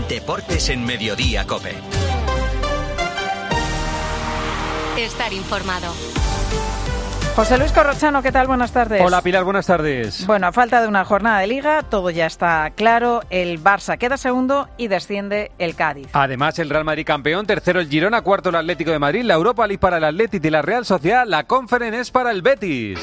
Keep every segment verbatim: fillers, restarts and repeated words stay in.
Deportes en Mediodía COPE. Estar informado. José Luis Corrochano, ¿qué tal? Buenas tardes. Hola Pilar, buenas tardes. Bueno, a falta de una jornada de Liga, todo ya está claro. El Barça queda segundo y desciende el Cádiz. Además, el Real Madrid campeón, tercero el Girona, cuarto el Atlético de Madrid, la Europa League para el Athletic y la Real Sociedad, la Conference es para el Betis.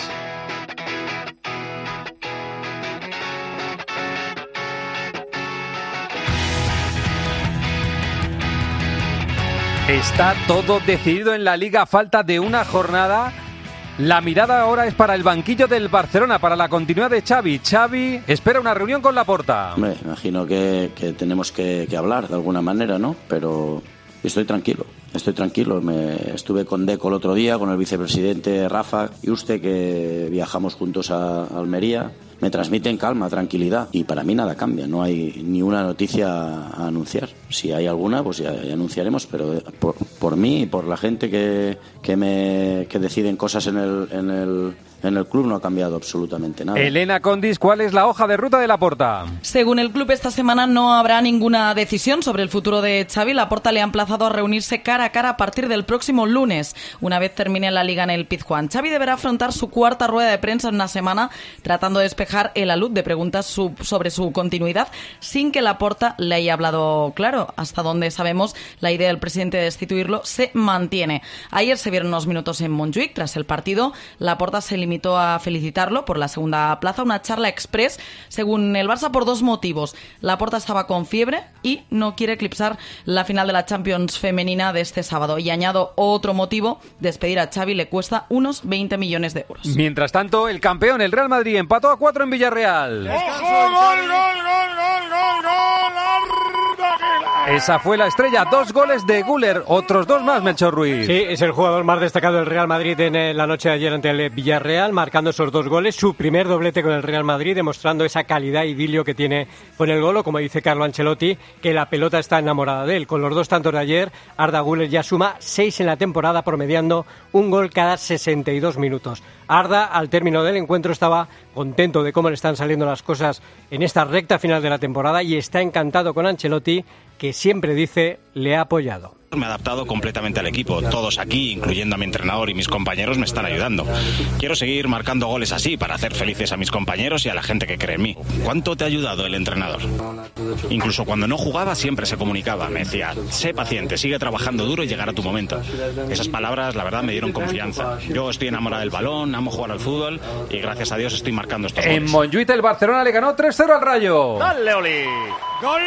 Está todo decidido en la Liga a falta de una jornada. La mirada ahora es para el banquillo del Barcelona, para la continuidad de Xavi. Xavi espera una reunión con Laporta. Hombre, imagino que, que tenemos que, que hablar de alguna manera, ¿no? Pero estoy tranquilo, estoy tranquilo. Me, estuve con Deco el otro día, con el vicepresidente Rafa y usted, que viajamos juntos a Almería. Me transmiten calma, tranquilidad, y para mí nada cambia, no hay ni una noticia a anunciar. Si hay alguna, pues ya, ya anunciaremos, pero por, por mí y por la gente que, que, me, que deciden cosas en el, en, el, en el club no ha cambiado absolutamente nada. Elena Condis, ¿cuál es la hoja de ruta de Laporta? Según el club, esta semana no habrá ninguna decisión sobre el futuro de Xavi. Laporta le ha emplazado a reunirse cara a cara a partir del próximo lunes, una vez termine la Liga en el Pizjuán. Xavi deberá afrontar su cuarta rueda de prensa en una semana, tratando de despejar el alud de preguntas su, sobre su continuidad, sin que Laporta le haya hablado claro. Hasta donde sabemos, la idea del presidente de destituirlo se mantiene. Ayer se vieron unos minutos en Montjuic. Tras el partido, Laporta se limitó a felicitarlo por la segunda plaza, una charla express, según el Barça, por dos motivos. Laporta estaba con fiebre y no quiere eclipsar la final de la Champions femenina de este sábado. Y añado otro motivo: despedir a Xavi le cuesta unos veinte millones de euros. Mientras tanto, el campeón, el Real Madrid, empató a cuatro en Villarreal. ¡Ojo! ¡Gol, gol, gol, gol, gol, gol! Esa fue la estrella, dos goles de Güler, otros dos más, Melchor Ruiz. Sí, es el jugador más destacado del Real Madrid en la noche de ayer ante el Villarreal, marcando esos dos goles, su primer doblete con el Real Madrid, demostrando esa calidad y idilio que tiene con el gol, o como dice Carlo Ancelotti, que la pelota está enamorada de él. Con los dos tantos de ayer, Arda Güler ya suma seis en la temporada, promediando un gol cada sesenta y dos minutos. Arda, al término del encuentro, estaba contento de cómo le están saliendo las cosas en esta recta final de la temporada y está encantado con Ancelotti, que siempre dice le ha apoyado. Me he adaptado completamente al equipo. Todos aquí, incluyendo a mi entrenador y mis compañeros, me están ayudando. Quiero seguir marcando goles así para hacer felices a mis compañeros y a la gente que cree en mí. ¿Cuánto te ha ayudado el entrenador? Incluso cuando no jugaba siempre se comunicaba. Me decía, sé paciente, sigue trabajando duro y llegará tu momento. Esas palabras, la verdad, me dieron confianza. Yo estoy enamorado del balón, amo jugar al fútbol y gracias a Dios estoy marcando estos goles. En Montjuic el Barcelona le ganó tres cero al Rayo. ¡Dale, Oli! ¡Gol!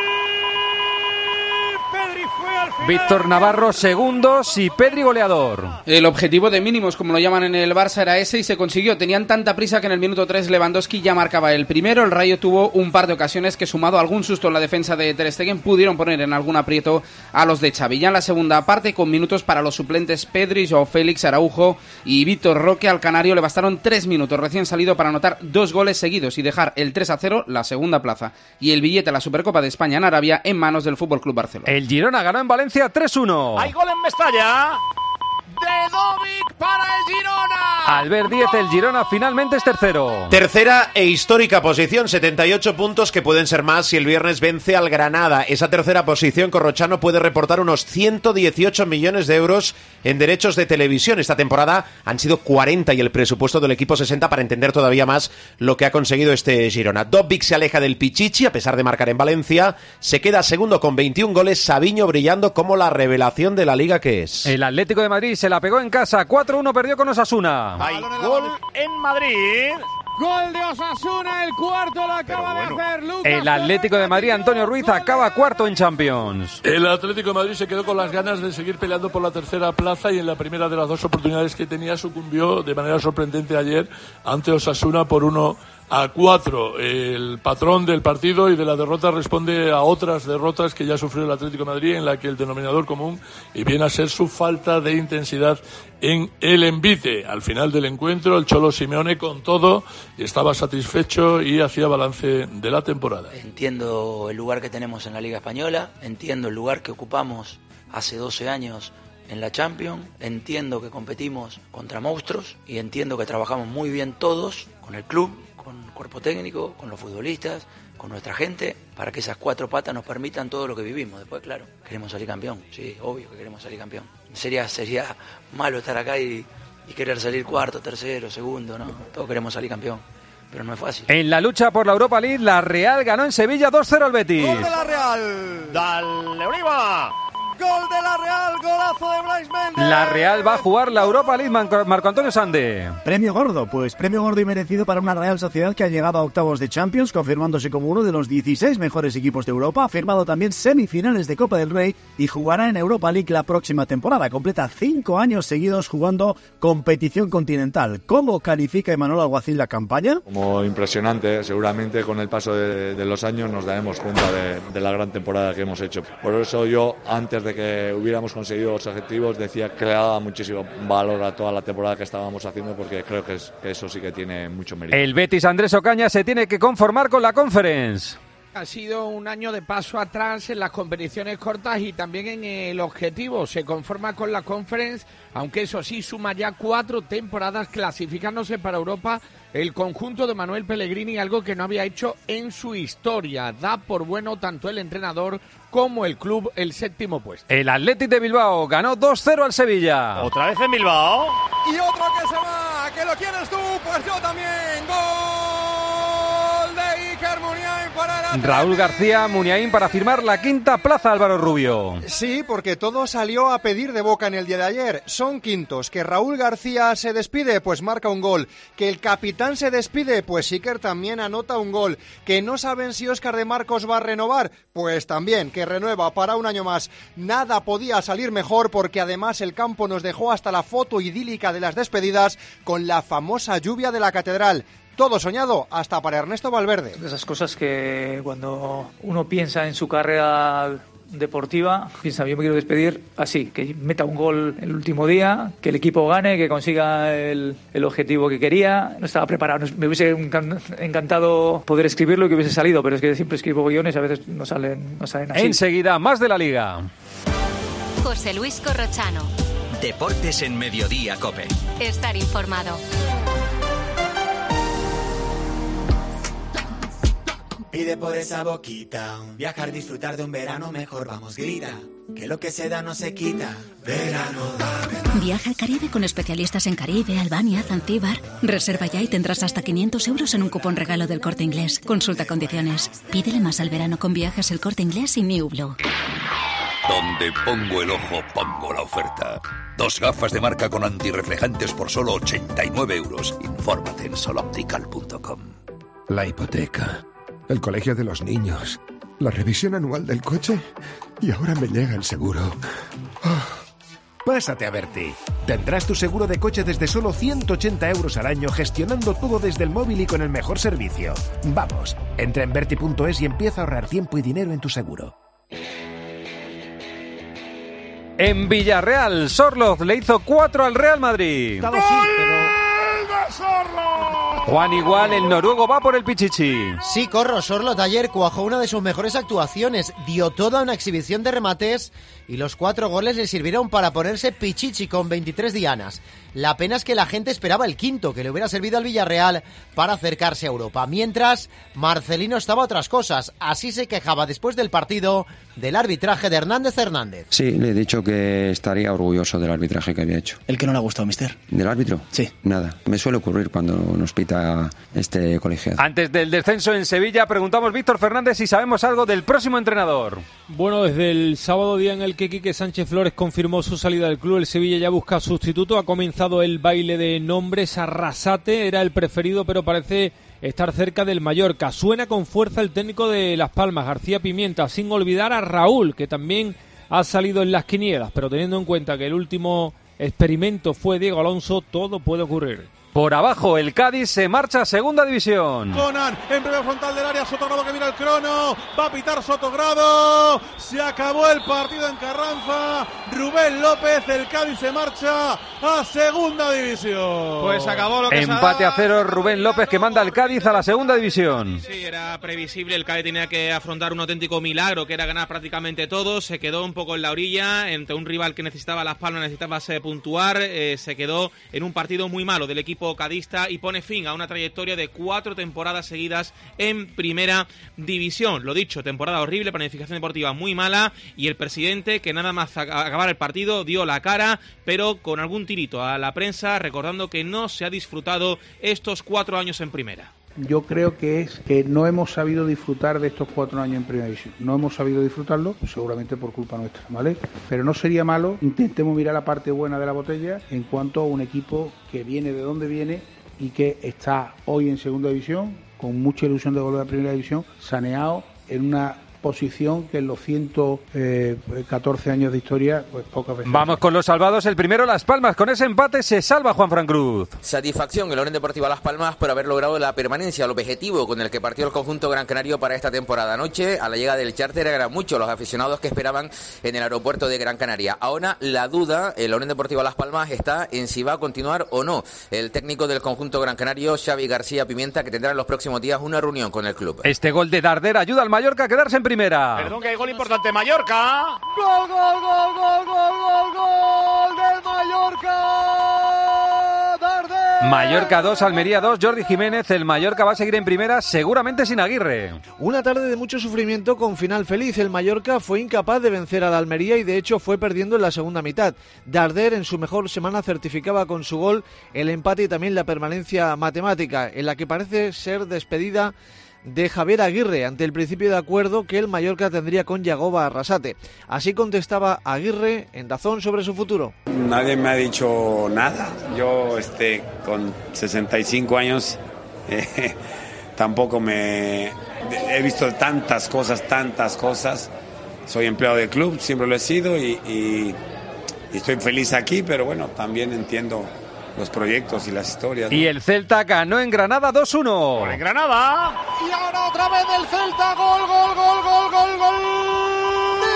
Víctor Navarro segundos y Pedri goleador. El objetivo de mínimos, como lo llaman en el Barça, era ese y se consiguió. Tenían tanta prisa que en el minuto tres Lewandowski ya marcaba el primero. El Rayo tuvo un par de ocasiones que, sumado a algún susto en la defensa de Ter Stegen, pudieron poner en algún aprieto a los de Xavi. Ya en la segunda parte, con minutos para los suplentes Pedri, Joao Félix, Araujo y Víctor Roque, al canario le bastaron tres minutos recién salido para anotar dos goles seguidos y dejar el tres a cero, la segunda plaza y el billete a la Supercopa de España en Arabia en manos del F C Barcelona. El Girona ganó en Valencia tres uno. ¡Hay gol en Mestalla! De Dovic para el Girona. Al ver diez, el Girona finalmente es tercero. Tercera e histórica posición, setenta y ocho puntos que pueden ser más si el viernes vence al Granada. Esa tercera posición, Corrochano, puede reportar unos ciento dieciocho millones de euros en derechos de televisión. Esta temporada han sido cuarenta y el presupuesto del equipo sesenta, para entender todavía más lo que ha conseguido este Girona. Dovic se aleja del Pichichi a pesar de marcar en Valencia. Se queda segundo con veintiún goles. Sabiño brillando como la revelación de la liga que es. El Atlético de Madrid se la pegó en casa, cuatro uno perdió con Osasuna. Hay gol en Madrid. Gol de Osasuna, el cuarto lo acaba bueno. de hacer Lucas. El Atlético de Madrid, Antonio Ruiz, acaba cuarto en Champions. El Atlético de Madrid se quedó con las ganas de seguir peleando por la tercera plaza y en la primera de las dos oportunidades que tenía sucumbió de manera sorprendente ayer ante Osasuna por uno a cuatro. El patrón del partido y de la derrota responde a otras derrotas que ya sufrió el Atlético de Madrid, en la que el denominador común y viene a ser su falta de intensidad en el envite. Al final del encuentro, el Cholo Simeone con todo estaba satisfecho y hacía balance de la temporada. Entiendo el lugar que tenemos en la Liga Española, entiendo el lugar que ocupamos hace doce años en la Champions, entiendo que competimos contra monstruos y entiendo que trabajamos muy bien todos con el club, con con el cuerpo técnico, con los futbolistas, con nuestra gente, para que esas cuatro patas nos permitan todo lo que vivimos. Después, claro, queremos salir campeón, sí, obvio que queremos salir campeón. Sería, sería malo estar acá y, y querer salir cuarto, tercero, segundo, ¿no? Todos queremos salir campeón, pero no es fácil. En la lucha por la Europa League, la Real ganó en Sevilla dos cero al Betis. ¡Gol de la Real! ¡Dale, Oliva! ¡Gol de la Real! ¡Golazo de Brais Méndez! La Real va a jugar la Europa League, Marco Antonio Sande. Premio gordo, pues premio gordo y merecido para una Real Sociedad que ha llegado a octavos de Champions, confirmándose como uno de los dieciséis mejores equipos de Europa, ha firmado también semifinales de Copa del Rey y jugará en Europa League la próxima temporada. Completa cinco años seguidos jugando competición continental. ¿Cómo califica Emanuel Alguacil la campaña? Como impresionante, seguramente con el paso de, de los años nos daremos cuenta de, de la gran temporada que hemos hecho. Por eso yo, antes de que hubiéramos conseguido los objetivos, decía que le daba muchísimo valor a toda la temporada que estábamos haciendo, porque creo que, es, que eso sí que tiene mucho mérito. El Betis Andrés Ocaña se tiene que conformar con la Conference. Ha sido un año de paso atrás en las competiciones cortas y también en el objetivo. Se conforma con la Conference, aunque eso sí suma ya cuatro temporadas clasificándose para Europa el conjunto de Manuel Pellegrini, algo que no había hecho en su historia. Da por bueno tanto el entrenador como el club el séptimo puesto. El Athletic de Bilbao ganó dos cero al Sevilla. Otra vez en Bilbao. Y otro que se va, que lo quieres tú, pues yo también. Gol de Iker Muniain para el Athletic. Raúl García Muniain para firmar la quinta plaza, Álvaro Rubio. Sí, porque todo salió a pedir de boca en el día de ayer. Son quintos. Que Raúl García se despide, pues marca un gol. Que el capitán se despide, pues Iker también anota un gol. Que no saben si Óscar de Marcos va a renovar, pues también, que renueva para un año más. Nada podía salir mejor, porque además el campo nos dejó hasta la foto idílica de las despedidas con la famosa lluvia de la Catedral. Todo soñado, hasta para Ernesto Valverde. Esas cosas que cuando uno piensa en su carrera deportiva, piensa, yo me quiero despedir así, que meta un gol el último día, que el equipo gane, que consiga el, el objetivo que quería. No estaba preparado, me hubiese encantado poder escribirlo y que hubiese salido, pero es que siempre escribo guiones y a veces no salen, no salen así. Enseguida, más de la Liga. José Luis Corrochano. Deportes en Mediodía, COPE. Estar informado. Pide por esa boquita, viajar, disfrutar de un verano mejor, vamos, grita, que lo que se da no se quita. Verano da, verano. Viaja al Caribe con especialistas en Caribe, Albania, Zanzíbar. Reserva ya y tendrás hasta quinientos euros en un cupón regalo del Corte Inglés. Consulta condiciones. Pídele más al verano con Viajes El Corte Inglés y New Blue. Donde pongo el ojo, pongo la oferta. Dos gafas de marca con antirreflejantes por solo ochenta y nueve euros. Infórmate en soloptical punto com. La hipoteca, el colegio de los niños, la revisión anual del coche y ahora me llega el seguro. Oh. Pásate a Berti. Tendrás tu seguro de coche desde solo ciento ochenta euros al año, gestionando todo desde el móvil y con el mejor servicio. Vamos, entra en Berti punto es y empieza a ahorrar tiempo y dinero en tu seguro. En Villarreal, Sorloz le hizo cuatro al Real Madrid. ¡Gol de Sorloz! Juan Igual, el noruego va por el Pichichi. Sí, Corro, Sorloz ayer cuajó una de sus mejores actuaciones, dio toda una exhibición de remates y los cuatro goles le sirvieron para ponerse Pichichi con veintitrés dianas. La pena es que la gente esperaba el quinto, que le hubiera servido al Villarreal para acercarse a Europa. Mientras, Marcelino estaba a otras cosas. Así se quejaba después del partido del arbitraje de Hernández Hernández. Sí, le he dicho que estaría orgulloso del arbitraje que había hecho. ¿El que no le ha gustado, mister? ¿Del árbitro? Sí. Nada. Me suele ocurrir cuando nos pita este colegiado. Antes del descenso en Sevilla, preguntamos Víctor Fernández si sabemos algo del próximo entrenador. Bueno, desde el sábado, día en el que Quique Sánchez Flores confirmó su salida del club, el Sevilla ya busca sustituto. Ha comenzado el baile de nombres. Arrasate era el preferido, pero parece estar cerca del Mallorca. Suena con fuerza el técnico de Las Palmas, García Pimienta, sin olvidar a Raúl, que también ha salido en las quinielas, pero teniendo en cuenta que el último experimento fue Diego Alonso, todo puede ocurrir. Por abajo, el Cádiz se marcha a segunda división. Conan en primer frontal del área, Sotogrado que mira el crono, va a pitar Sotogrado, se acabó el partido en Carranza, Rubén López, el Cádiz se marcha a segunda división. Pues acabó lo que Empate a cero, Rubén López que manda al Cádiz a la segunda división. Sí, era previsible, el Cádiz tenía que afrontar un auténtico milagro, que era ganar prácticamente todo, se quedó un poco en la orilla, entre un rival que necesitaba Las Palmas, necesitaba puntuar, eh, se quedó en un partido muy malo del equipo equipo cadista y pone fin a una trayectoria de cuatro temporadas seguidas en Primera División. Lo dicho, temporada horrible, planificación deportiva muy mala y el presidente, que nada más acabar el partido dio la cara, pero con algún tirito a la prensa, recordando que no se ha disfrutado estos cuatro años en Primera. Yo creo que es que no hemos sabido disfrutar de estos cuatro años en Primera División. No hemos sabido disfrutarlo, seguramente por culpa nuestra, ¿vale? Pero no sería malo, intentemos mirar la parte buena de la botella en cuanto a un equipo que viene de donde viene y que está hoy en Segunda División, con mucha ilusión de volver a Primera División, saneado en una posición que en los ciento catorce años de historia, pues pocas veces. Vamos con los salvados. El primero, Las Palmas. Con ese empate se salva Juanfran Cruz. Satisfacción en la Unión Deportiva Las Palmas por haber logrado la permanencia, el objetivo con el que partió el conjunto gran canario para esta temporada. Anoche, a la llegada del charter, eran muchos los aficionados que esperaban en el aeropuerto de Gran Canaria. Ahora la duda en la Unión Deportiva Las Palmas está en si va a continuar o no el técnico del conjunto gran canario, Xavi García Pimienta, que tendrá en los próximos días una reunión con el club. Este gol de Darder ayuda al Mallorca a quedarse en primera. Perdón, que hay gol importante. Mallorca. Gol, gol, gol, gol, gol, gol, gol del Mallorca. Darder. Mallorca dos, Almería dos. Jordi Jiménez. El Mallorca va a seguir en primera, seguramente sin Aguirre. Una tarde de mucho sufrimiento con final feliz. El Mallorca fue incapaz de vencer a la Almería y de hecho fue perdiendo en la segunda mitad. Darder en su mejor semana certificaba con su gol el empate y también la permanencia matemática, en la que parece ser despedida de Javier Aguirre ante el principio de acuerdo que el Mallorca tendría con Yagoba Arrasate. Así contestaba Aguirre en Dazón sobre su futuro. Nadie me ha dicho nada. Yo este, con sesenta y cinco años eh, tampoco me... He visto tantas cosas, tantas cosas. Soy empleado del club, siempre lo he sido y, y, y estoy feliz aquí, pero bueno, también entiendo los proyectos y las historias, ¿no? Y el Celta ganó en Granada dos uno. ¡En Granada! Y ahora otra vez el Celta. Gol, gol, gol, gol, gol, gol. ¡De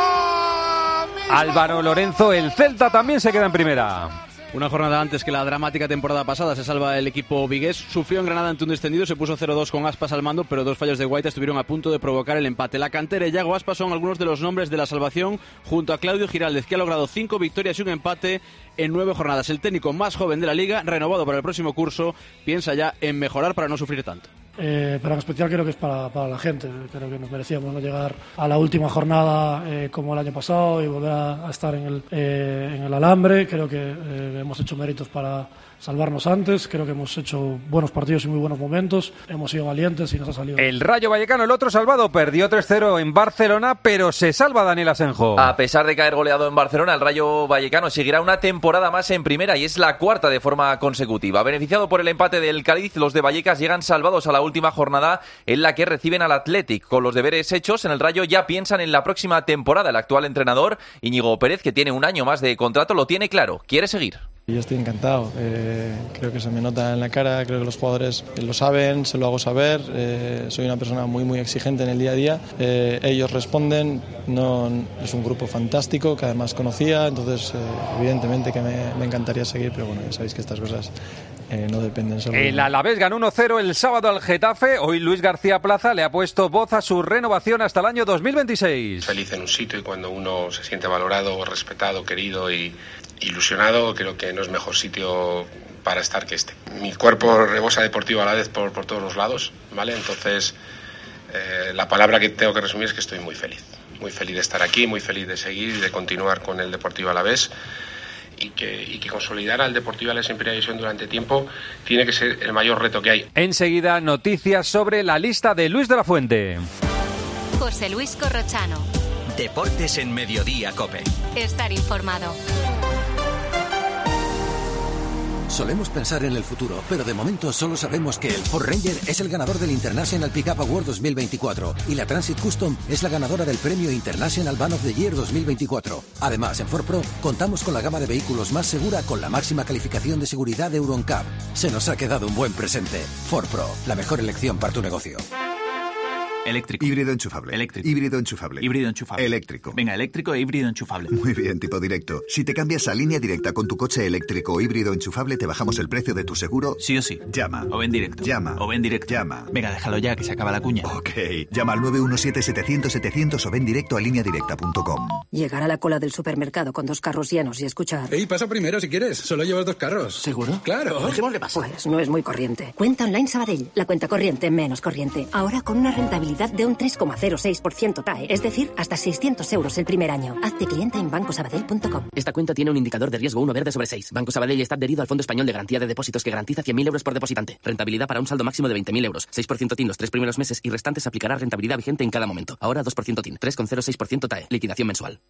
Bamba! Álvaro Lorenzo, el Celta también se queda en primera. Una jornada antes que la dramática temporada pasada se salva el equipo vigués. Sufrió en Granada ante un descendido, se puso cero dos con Aspas al mando, pero dos fallos de Guaita estuvieron a punto de provocar el empate. La cantera y Yago Aspas son algunos de los nombres de la salvación, junto a Claudio Giraldez, que ha logrado cinco victorias y un empate en nueve jornadas. El técnico más joven de la liga, renovado para el próximo curso, piensa ya en mejorar para no sufrir tanto. Eh, pero en especial creo que es para, para la gente. Creo que nos merecíamos no llegar a la última jornada eh, como el año pasado y volver a, a estar en el, eh, en el alambre. Creo que eh, hemos hecho méritos para salvarnos antes. Creo que hemos hecho buenos partidos y muy buenos momentos. Hemos sido valientes y nos ha salido. El Rayo Vallecano, el otro salvado, perdió tres cero en Barcelona, pero se salva Daniel Asenjo. A pesar de caer goleado en Barcelona, el Rayo Vallecano seguirá una temporada más en primera y es la cuarta de forma consecutiva. Beneficiado por el empate del Cádiz, los de Vallecas llegan salvados a la última jornada en la que reciben al Athletic. Con los deberes hechos, en el Rayo ya piensan en la próxima temporada. El actual entrenador, Íñigo Pérez, que tiene un año más de contrato, lo tiene claro, quiere seguir. Yo estoy encantado, eh, creo que se me nota en la cara, creo que los jugadores lo saben, se lo hago saber, eh, soy una persona muy muy exigente en el día a día, eh, ellos responden, no, es un grupo fantástico que además conocía, entonces eh, evidentemente que me, me encantaría seguir, pero bueno, ya sabéis que estas cosas eh, no dependen solo de mí. El Alavés ganó uno cero el sábado al Getafe, hoy Luis García Plaza le ha puesto voz a su renovación hasta el año dos mil veintiséis. Feliz en un sitio y cuando uno se siente valorado, respetado, querido y ilusionado, creo que no es mejor sitio para estar que este. Mi cuerpo rebosa deportivo a la vez por, por todos los lados, ¿vale? Entonces, eh, la palabra que tengo que resumir es que estoy muy feliz. Muy feliz de estar aquí, muy feliz de seguir y de continuar con el Deportivo Alavés. Y que, y que consolidar al Deportivo Alavés en Primera División durante tiempo tiene que ser el mayor reto que hay. Enseguida, noticias sobre la lista de Luis de la Fuente. José Luis Corrochano. Deportes en Mediodía COPE. Estar informado. Solemos pensar en el futuro, pero de momento solo sabemos que el Ford Ranger es el ganador del International Pickup Award dos mil veinticuatro y la Transit Custom es la ganadora del premio International Van of the Year dos mil veinticuatro. Además, en Ford Pro contamos con la gama de vehículos más segura con la máxima calificación de seguridad de Euro N C A P. Se nos ha quedado un buen presente. Ford Pro, la mejor elección para tu negocio. Eléctrico. Híbrido enchufable. Eléctrico. Híbrido enchufable. Híbrido enchufable. Eléctrico. Venga, eléctrico e híbrido enchufable. Muy bien, tipo directo. Si te cambias a Línea Directa con tu coche eléctrico o híbrido enchufable, te bajamos el precio de tu seguro. Sí o sí. Llama. O ven directo. Llama. O ven directo. Llama. Venga, déjalo ya, que se acaba la cuña. Ok. Llama al nueve uno siete setecientos setecientos o ven directo a línea directa punto com. Llegar a la cola del supermercado con dos carros llenos y escuchar... Ey, pasa primero si quieres. Solo llevas dos carros. ¿Seguro? Claro. ¿Qué más le pasa? Pues no es muy corriente. Cuenta online Sabadell. La cuenta corriente menos corriente. Ahora con una rentabilidad de un tres coma cero seis por ciento T A E. Es decir, hasta seiscientos euros el primer año. Hazte cliente en banco sabadell punto com. Esta cuenta tiene un indicador de riesgo uno verde sobre seis. Banco Sabadell está adherido al Fondo Español de Garantía de Depósitos que garantiza cien mil euros por depositante. Rentabilidad para un saldo máximo de veinte mil euros. seis por ciento T I N los tres primeros meses y restantes aplicará rentabilidad vigente en cada momento. Ahora dos por ciento T I N, tres coma cero seis por ciento T A E. Liquidación mensual.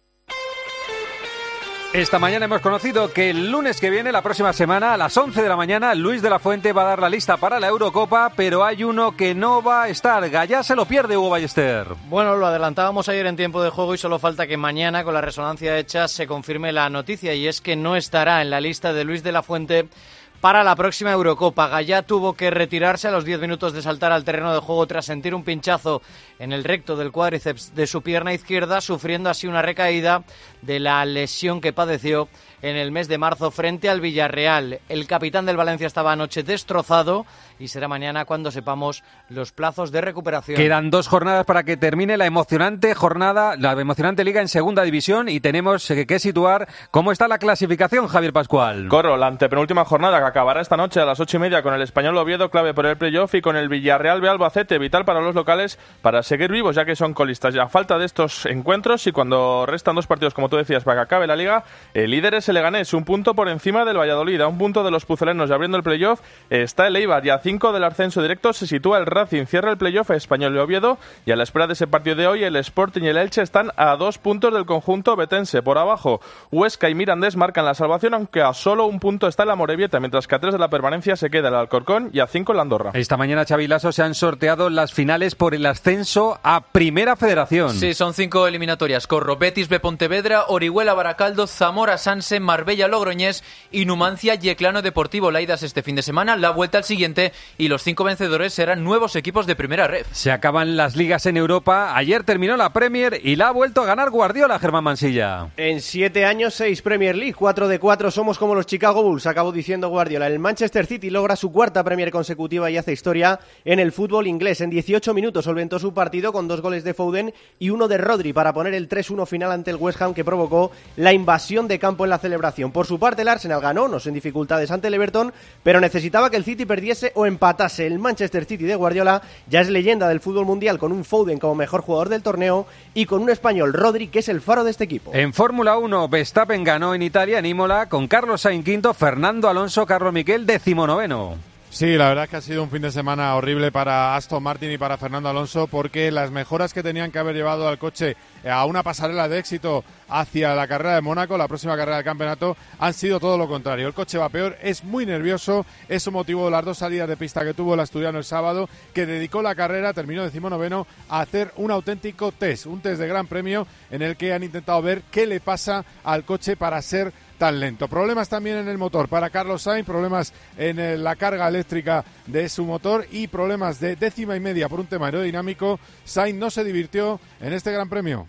Esta mañana hemos conocido que el lunes que viene, la próxima semana, a las once de la mañana, Luis de la Fuente va a dar la lista para la Eurocopa, pero hay uno que no va a estar. Gallá se lo pierde, Hugo Ballester. Bueno, lo adelantábamos ayer en tiempo de juego y solo falta que mañana, con la resonancia hecha, se confirme la noticia, y es que no estará en la lista de Luis de la Fuente para la próxima Eurocopa. Gallá tuvo que retirarse a los diez minutos de saltar al terreno de juego tras sentir un pinchazo en el recto del cuádriceps de su pierna izquierda, sufriendo así una recaída de la lesión que padeció en el mes de marzo frente al Villarreal. El capitán del Valencia estaba anoche destrozado y será mañana cuando sepamos los plazos de recuperación. Quedan dos jornadas para que termine la emocionante jornada, la emocionante liga en segunda división, y tenemos que situar cómo está la clasificación, Javier Pascual. Corro, la antepenúltima jornada que acabará esta noche a las ocho y media con el Español Oviedo, clave por el playoff, y con el Villarreal B Albacete, vital para los locales para seguir vivos, ya que son colistas. Ya a falta de estos encuentros, y cuando restan dos partidos, como tú decías, para que acabe la liga, el líder es el Leganés, un punto por encima del Valladolid, a un punto de los pucelenos, y abriendo el playoff está el Eibar, y a cinco del ascenso directo se sitúa el Racing. Cierra el playoff Español y Oviedo, y a la espera de ese partido de hoy el Sporting y el Elche están a dos puntos del conjunto betense. Por abajo, Huesca y Mirandés marcan la salvación, aunque a solo un punto está la Amorebieta, mientras que a tres de la permanencia se queda el Alcorcón y a cinco el Andorra. Esta mañana, Xavi Lasso, se han sorteado las finales por el ascenso a Primera Federación. Sí, son cinco eliminatorias. Corro, Betis B Pontevedra, Orihuela Baracaldo, Zamora Sanse, Marbella Logroñés y Numancia Yeclano Deportivo. La ida es este fin de semana, la vuelta al siguiente, y los cinco vencedores serán nuevos equipos de Primera Ref. Se acaban las ligas en Europa. Ayer terminó la Premier y la ha vuelto a ganar Guardiola, Germán Mansilla. En siete años, seis Premier League, cuatro de cuatro somos como los Chicago Bulls, acabó diciendo Guardiola. El Manchester City logra su cuarta Premier consecutiva y hace historia en el fútbol inglés. En dieciocho minutos solventó su partido con dos goles de Foden y uno de Rodri para poner el tres uno final ante el West Ham, que provocó la invasión de campo en la celebración. Por su parte, el Arsenal ganó, no sin dificultades, ante el Everton, pero necesitaba que el City perdiese o empatase. El Manchester City de Guardiola ya es leyenda del fútbol mundial, con un Foden como mejor jugador del torneo y con un español, Rodri, que es el faro de este equipo. En Fórmula uno, Verstappen ganó en Italia, en Imola, con Carlos Sainz quinto, Fernando Alonso, Carlos Miquel decimonoveno. Sí, la verdad es que ha sido un fin de semana horrible para Aston Martin y para Fernando Alonso, porque las mejoras que tenían que haber llevado al coche a una pasarela de éxito hacia la carrera de Mónaco, la próxima carrera del campeonato, han sido todo lo contrario. El coche va peor, es muy nervioso, eso motivó las dos salidas de pista que tuvo el asturiano el sábado, que dedicó la carrera, terminó decimonoveno, a hacer un auténtico test, un test de gran premio en el que han intentado ver qué le pasa al coche para ser tan lento. Problemas también en el motor para Carlos Sainz, problemas en la carga eléctrica de su motor y problemas de décima y media por un tema aerodinámico. Sainz no se divirtió en este Gran Premio.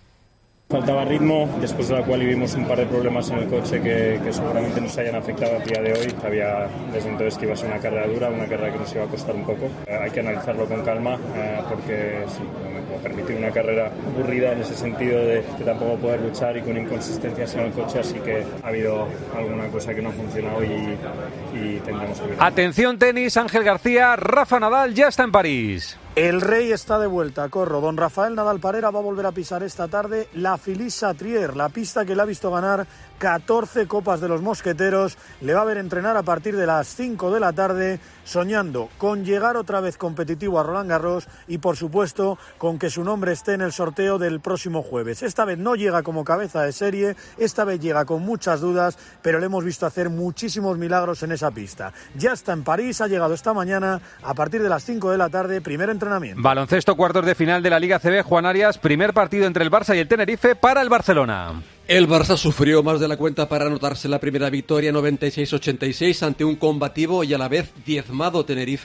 Faltaba ritmo, después de la cual vivimos un par de problemas en el coche que, que seguramente nos hayan afectado a día de hoy. Sabía desde entonces que iba a ser una carrera dura, una carrera que nos iba a costar un poco. Eh, hay que analizarlo con calma, eh, porque sí, no me puedo permitir una carrera aburrida en ese sentido de, de tampoco poder luchar y con inconsistencias en el coche, así que ha habido alguna cosa que no ha funcionado y, y tendremos que ver. Atención tenis, Ángel García, Rafa Nadal ya está en París. El rey está de vuelta, corro. Don Rafael Nadal Parera va a volver a pisar esta tarde la Philippe-Chatrier, la pista que le ha visto ganar catorce copas de los mosqueteros. Le va a ver entrenar a partir de las cinco de la tarde, soñando con llegar otra vez competitivo a Roland Garros y, por supuesto, con que su nombre esté en el sorteo del próximo jueves. Esta vez no llega como cabeza de serie, esta vez llega con muchas dudas, pero le hemos visto hacer muchísimos milagros en esa pista. Ya está en París, ha llegado esta mañana a partir de las cinco de la tarde, primer entrenamiento. Baloncesto, cuartos de final de la Liga A C B, Juan Arias, primer partido entre el Barça y el Tenerife para el Barcelona. El Barça sufrió más de la cuenta para anotarse la primera victoria noventa y seis a ochenta y seis ante un combativo y a la vez diezmado Tenerife,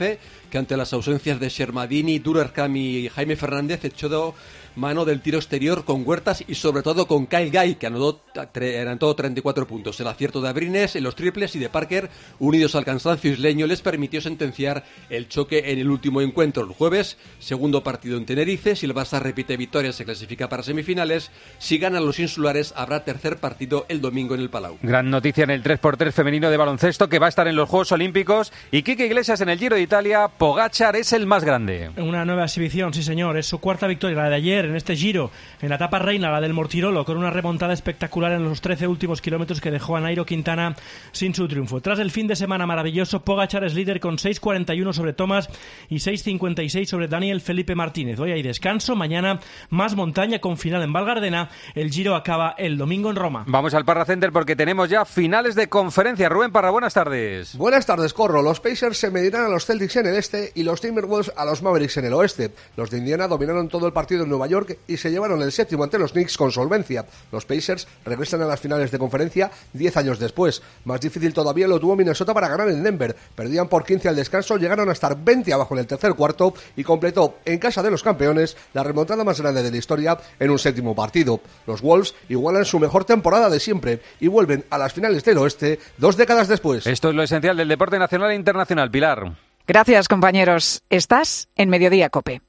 que ante las ausencias de Shermadini, Durercam y Jaime Fernández echó mano del tiro exterior con Huertas y sobre todo con Kyle Guy, que anotó, anotó treinta y cuatro puntos. El acierto de Abrines en los triples y de Parker, unidos al cansancio isleño, les permitió sentenciar el choque en el último encuentro. El jueves, segundo partido en Tenerife. Si el Barça repite victoria, se clasifica para semifinales. Si ganan los insulares, habrá tercer partido el domingo en el Palau. Gran noticia en el tres por tres femenino de baloncesto, que va a estar en los Juegos Olímpicos. Y Quique Iglesias en el Giro de Italia. Pogačar es el más grande. Una nueva exhibición, sí señor. Es su cuarta victoria, la de ayer en este Giro, en la etapa reina, la del Mortirolo, con una remontada espectacular en los trece últimos kilómetros que dejó a Nairo Quintana sin su triunfo. Tras el fin de semana maravilloso, Pogačar es líder con seis cuarenta y uno sobre Thomas y seis cincuenta y seis sobre Daniel Felipe Martínez. Hoy hay descanso, mañana más montaña con final en Valgardena. El Giro acaba el domingo en Roma. Vamos al Parra Center porque tenemos ya finales de conferencia. Rubén Parra, buenas tardes. Buenas tardes, Corro. Los Pacers se medirán a los Celtics en el este y los Timberwolves a los Mavericks en el oeste. Los de Indiana dominaron todo el partido en Nueva York y se llevaron el séptimo ante los Knicks con solvencia. Los Pacers regresan a las finales de conferencia diez años después. Más difícil todavía lo tuvo Minnesota para ganar en Denver. Perdían por quince al descanso, llegaron a estar veinte abajo en el tercer cuarto y completó en casa de los campeones la remontada más grande de la historia en un séptimo partido. Los Wolves igualan su mejor temporada de siempre y vuelven a las finales del oeste dos décadas después. Esto es lo esencial del deporte nacional e internacional. Pilar. Gracias, compañeros. Estás en Mediodía COPE.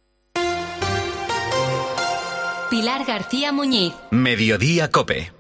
Pilar García Muñiz. Mediodía COPE.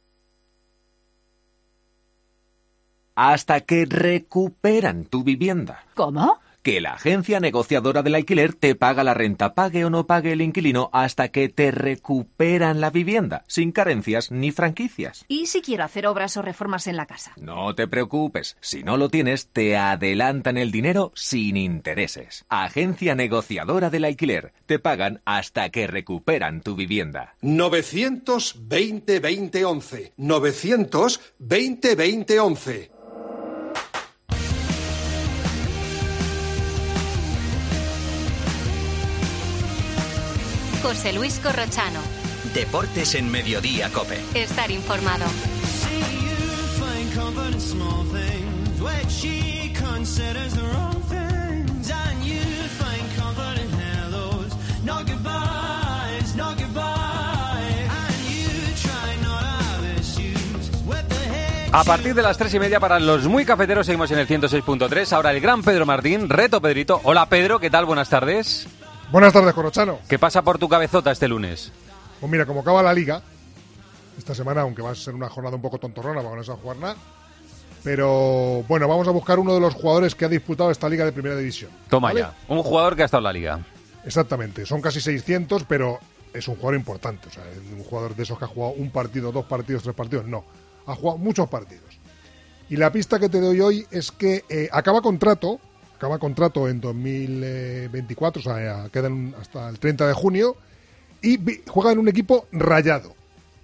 Hasta que recuperan tu vivienda. ¿Cómo? Que la agencia negociadora del alquiler te paga la renta, pague o no pague el inquilino, hasta que te recuperan la vivienda, sin carencias ni franquicias. ¿Y si quiero hacer obras o reformas en la casa? No te preocupes, si no lo tienes, te adelantan el dinero sin intereses. Agencia negociadora del alquiler, te pagan hasta que recuperan tu vivienda. novecientos veinte veinte once. novecientos veinte veinte once. José Luis Corrochano. Deportes en Mediodía COPE. Estar informado. A partir de las tres y media para los muy cafeteros seguimos en el ciento seis punto tres. Ahora el gran Pedro Martín, reto Pedrito. Hola Pedro, ¿qué tal? Buenas tardes. Buenas tardes, Corrochano. ¿Qué pasa por tu cabezota este lunes? Pues mira, como acaba la Liga, esta semana, aunque va a ser una jornada un poco tontorrona, porque no se va a jugar nada, pero bueno, vamos a buscar uno de los jugadores que ha disputado esta Liga de Primera División. Toma ¿vale? ya, un jugador que ha estado en la Liga. Exactamente, son casi seiscientos, pero es un jugador importante, o sea, es un jugador de esos que ha jugado un partido, dos partidos, tres partidos, no, ha jugado muchos partidos. Y la pista que te doy hoy es que eh, acaba contrato, acaba contrato en dos mil veinticuatro, o sea, quedan hasta el treinta de junio, y vi, juega en un equipo rayado.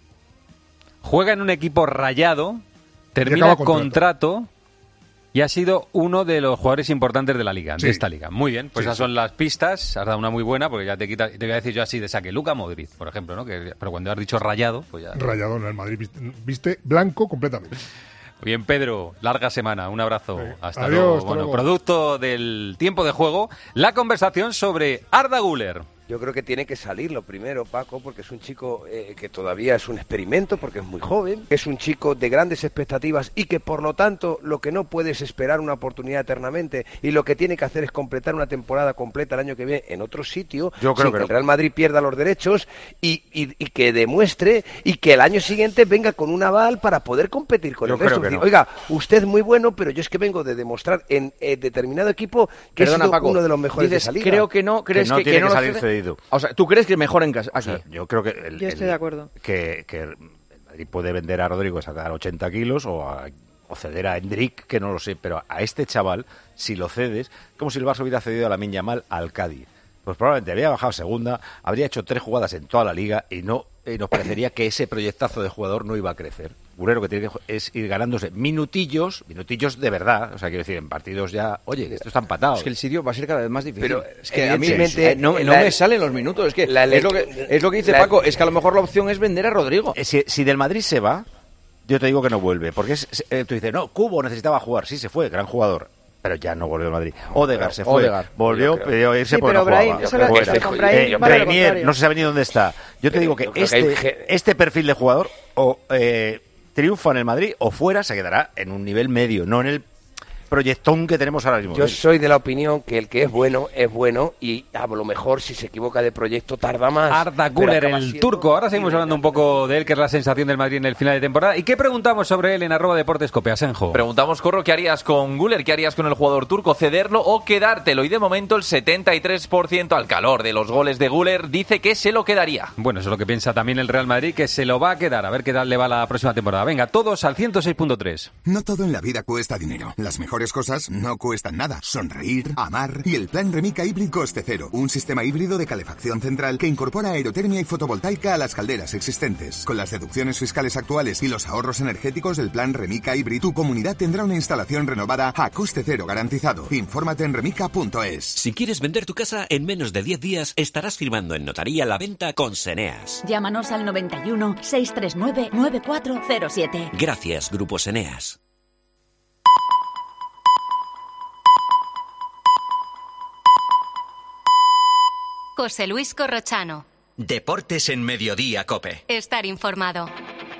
Juega en un equipo rayado, termina contrato. contrato y ha sido uno de los jugadores importantes de la liga, sí. de esta liga. Muy bien, pues sí, esas sí. son las pistas, has dado una muy buena, porque ya te quita, te voy a decir yo así de saque, Luka Modric, por ejemplo, ¿no? Que, pero cuando has dicho rayado, pues ya... Rayado en el Madrid, viste, viste blanco completamente. Bien, Pedro, larga semana, un abrazo. Sí. Hasta Adiós, luego. Hasta bueno, luego. Producto del tiempo de juego, la conversación sobre Arda Güler. Yo creo que tiene que salir lo primero, Paco, porque es un chico eh, que todavía es un experimento, porque es muy joven, es un chico de grandes expectativas y que por lo tanto lo que no puede es esperar una oportunidad eternamente y lo que tiene que hacer es completar una temporada completa el año que viene en otro sitio, Yo creo sin que que no. el Real Madrid pierda los derechos y, y, y que demuestre y que el año siguiente venga con un aval para poder competir con Yo el resto. creo que no. Oiga, usted es muy bueno, pero yo es que vengo de demostrar en eh, determinado equipo que Perdona, he sido Paco, uno de los mejores dices, de esa liga. creo que no, crees que no que, tiene que no que lo salir cede? cedido. O sea, ¿tú crees que mejor en casa aquí? O sea, yo creo que el, Yo estoy el- de acuerdo. que, que el Madrid puede vender a Rodrigo y sacar ochenta kilos o, a- o ceder a Endrick, que no lo sé, pero a este chaval, si lo cedes, como si el Barça hubiera cedido a Lamine Yamal al Cádiz. Pues probablemente habría bajado segunda, habría hecho tres jugadas en toda la liga y no y nos parecería que ese proyectazo de jugador no iba a crecer. Burero que tiene que es ir ganándose minutillos, minutillos de verdad, o sea, quiero decir, en partidos ya, oye, esto está empatado. Es que el sitio va a ser cada vez más difícil. Pero, es que a mí evidentemente, eh, no, no la- me salen los minutos. Es que, la- es, lo que es lo que dice la- Paco, es que a lo mejor la opción es vender a Rodrigo. Eh, Si, si del Madrid se va, yo te digo que no vuelve, porque es, es- eh, tú dices, no, Cubo necesitaba jugar, sí se fue, gran jugador, pero ya no volvió al Madrid. Odegaard se fue, Odegaard, volvió, pidió irse sí, porque pero no jugaba. Brahim, eso lo- Fuera. con Brahim, Eh, vale lo Brahimier, contrario. no se sabe ni dónde está. Yo te digo que Yo creo que hay este, ge- este perfil de jugador o eh, triunfa en el Madrid o fuera se quedará en un nivel medio, no en el proyectón que tenemos ahora mismo. Yo soy de la opinión que el que es bueno es bueno y a lo mejor si se equivoca de proyecto tarda más. Arda pero Güler, acaba el siendo- turco. Ahora seguimos hablando un poco de él, que es la sensación del Madrid en el final de temporada. ¿Y qué preguntamos sobre él en arroba deportes cope? Asenjo? Preguntamos, Corro, ¿qué harías con Güler? ¿Qué harías con el jugador turco? ¿Cederlo o quedártelo? Y de momento el setenta y tres por ciento al calor de los goles de Güler dice que se lo quedaría. Bueno, eso es lo que piensa también el Real Madrid, que se lo va a quedar. A ver qué tal le va la próxima temporada. Venga, todos al ciento seis punto tres. No todo en la vida cuesta dinero. Las mejores cosas no cuestan nada. Sonreír, amar y el plan Remica Hybrid Coste Cero. Un sistema híbrido de calefacción central que incorpora aerotermia y fotovoltaica a las calderas existentes. Con las deducciones fiscales actuales y los ahorros energéticos del plan Remica Hybrid, tu comunidad tendrá una instalación renovada a coste cero garantizado. Infórmate en remica punto es. Si quieres vender tu casa, en menos de diez días estarás firmando en notaría la venta con Seneas. Llámanos al noventa y uno, seiscientos treinta y nueve, noventa y cuatro cero siete. Gracias, Grupo Seneas. José Luis Corrochano. Deportes en Mediodía Cope. Estar informado.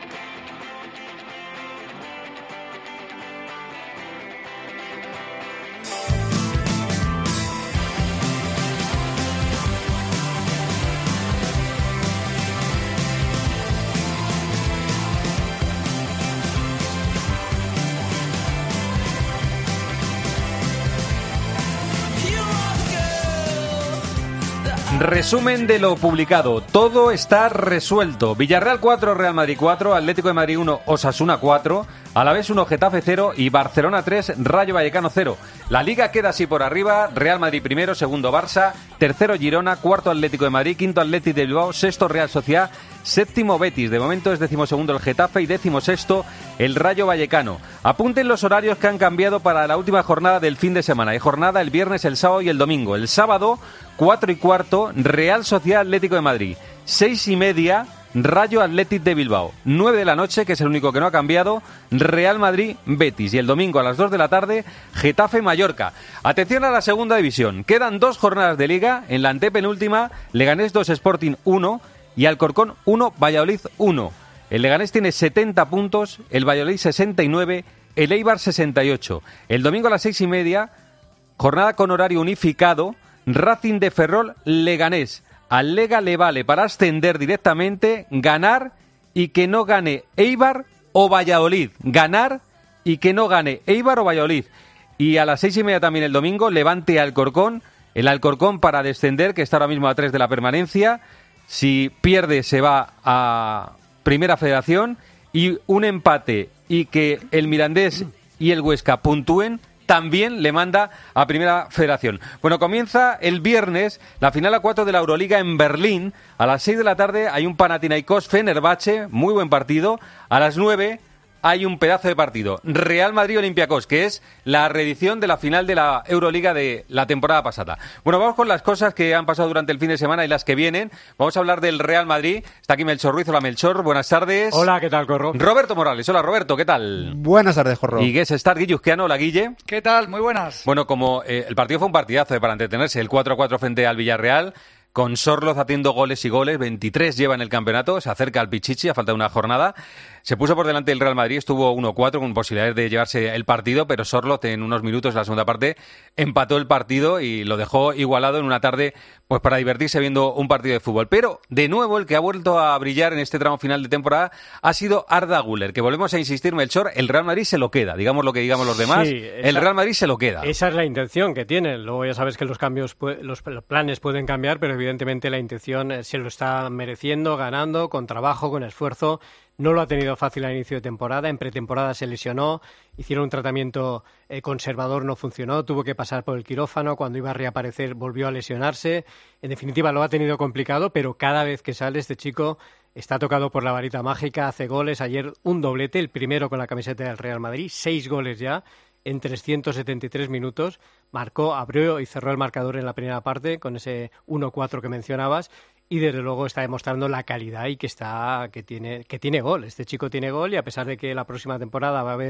Resumen de lo publicado. Todo está resuelto. Villarreal cuatro, Real Madrid cuatro, Atlético de Madrid uno, Osasuna cuatro, Alavés uno, Getafe cero y Barcelona tres, Rayo Vallecano cero. La Liga queda así por arriba. Real Madrid primero, segundo Barça, tercero Girona, cuarto Atlético de Madrid, quinto Athletic de Bilbao, sexto Real Sociedad, séptimo Betis. De momento es decimosegundo el Getafe y decimosexto el Rayo Vallecano. Apunten los horarios que han cambiado para la última jornada del fin de semana. Hay jornada el viernes, el sábado y el domingo. El sábado, cuatro y cuarto, Real Sociedad Atlético de Madrid. Seis y media, Rayo Athletic de Bilbao. Nueve de la noche, que es el único que no ha cambiado, Real Madrid Betis. Y el domingo a las dos de la tarde, Getafe Mallorca. Atención a la segunda división. Quedan dos jornadas de liga. En la antepenúltima, Leganés dos, Sporting uno y Alcorcón uno, Valladolid uno. El Leganés tiene setenta puntos, el Valladolid sesenta y nueve, el Eibar sesenta y ocho. El domingo a las seis y media, jornada con horario unificado, Racing de Ferrol Leganés. Al Lega le vale para ascender directamente, ganar y que no gane Eibar o Valladolid. Ganar y que no gane Eibar o Valladolid. Y a las seis y media también el domingo, Levante Alcorcón. El Alcorcón para descender, que está ahora mismo a tres de la permanencia. Si pierde se va a Primera Federación. Y un empate y que el Mirandés y el Huesca puntúen también le manda a Primera Federación. Bueno, comienza el viernes la final a cuatro de la Euroliga en Berlín. A las seis de la tarde hay un Panathinaikos Fenerbahce, muy buen partido. A las nueve hay un pedazo de partido, Real Madrid-Olympiacos, que es la reedición de la final de la Euroliga de la temporada pasada. Bueno, vamos con las cosas que han pasado durante el fin de semana y las que vienen. Vamos a hablar del Real Madrid. Está aquí Melchor Ruiz. Hola, Melchor. Buenas tardes. Hola, ¿qué tal, Corro? Roberto Morales. Hola, Roberto. ¿Qué tal? Buenas tardes, Corro. Y Guess Star Guilluzquiano. Hola, Guille. ¿Qué tal? Muy buenas. Bueno, como eh, el partido fue un partidazo eh, para entretenerse, el cuatro a cuatro frente al Villarreal, con Sorloz haciendo goles y goles, veintitrés lleva en el campeonato, se acerca al Pichichi a falta de una jornada. Se puso por delante el Real Madrid, estuvo uno cuatro con posibilidades de llevarse el partido, pero Sorloz en unos minutos de la segunda parte empató el partido y lo dejó igualado en una tarde pues para divertirse viendo un partido de fútbol. Pero, de nuevo, el que ha vuelto a brillar en este tramo final de temporada ha sido Arda Güler, que volvemos a insistir, Melchor, el Real Madrid se lo queda, digamos lo que digamos los demás, sí, esa, el Real Madrid se lo queda. Esa es la intención que tienen. Luego ya sabes que los cambios, los, los planes pueden cambiar, pero evidentemente la intención se lo está mereciendo, ganando, con trabajo, con esfuerzo. No lo ha tenido fácil al inicio de temporada, en pretemporada se lesionó, hicieron un tratamiento eh, conservador, no funcionó, tuvo que pasar por el quirófano, cuando iba a reaparecer volvió a lesionarse. En definitiva lo ha tenido complicado, pero cada vez que sale este chico está tocado por la varita mágica, hace goles. Ayer un doblete, el primero con la camiseta del Real Madrid, seis goles ya en trescientos setenta y tres minutos, marcó, abrió y cerró el marcador en la primera parte con ese uno cuatro que mencionabas. Y desde luego está demostrando la calidad y que está que tiene que tiene gol. Este chico tiene gol y a pesar de que la próxima temporada va a haber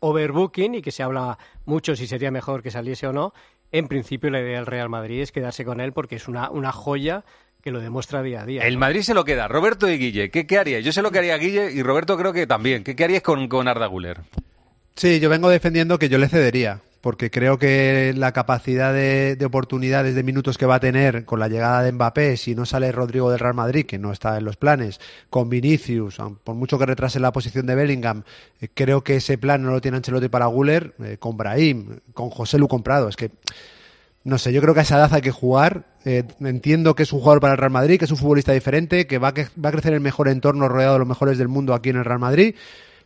overbooking y que se habla mucho si sería mejor que saliese o no, en principio la idea del Real Madrid es quedarse con él porque es una, una joya que lo demuestra día a día. El ¿no? Madrid se lo queda. Roberto y Guille, ¿qué, qué haríais? Yo sé lo que haría Guille y Roberto creo que también. ¿Qué, qué haríais con, con Arda Güler? Sí, yo vengo defendiendo que yo le cedería, porque creo que la capacidad de, de oportunidades, de minutos que va a tener con la llegada de Mbappé, si no sale Rodrigo del Real Madrid, que no está en los planes, con Vinicius, por mucho que retrase la posición de Bellingham, eh, creo que ese plan no lo tiene Ancelotti para Güler, eh, con Brahim, con Joselu comprado, es que... No sé, yo creo que a esa edad hay que jugar. Eh, entiendo que es un jugador para el Real Madrid, que es un futbolista diferente, que va a, que va a crecer en el mejor entorno rodeado de los mejores del mundo aquí en el Real Madrid,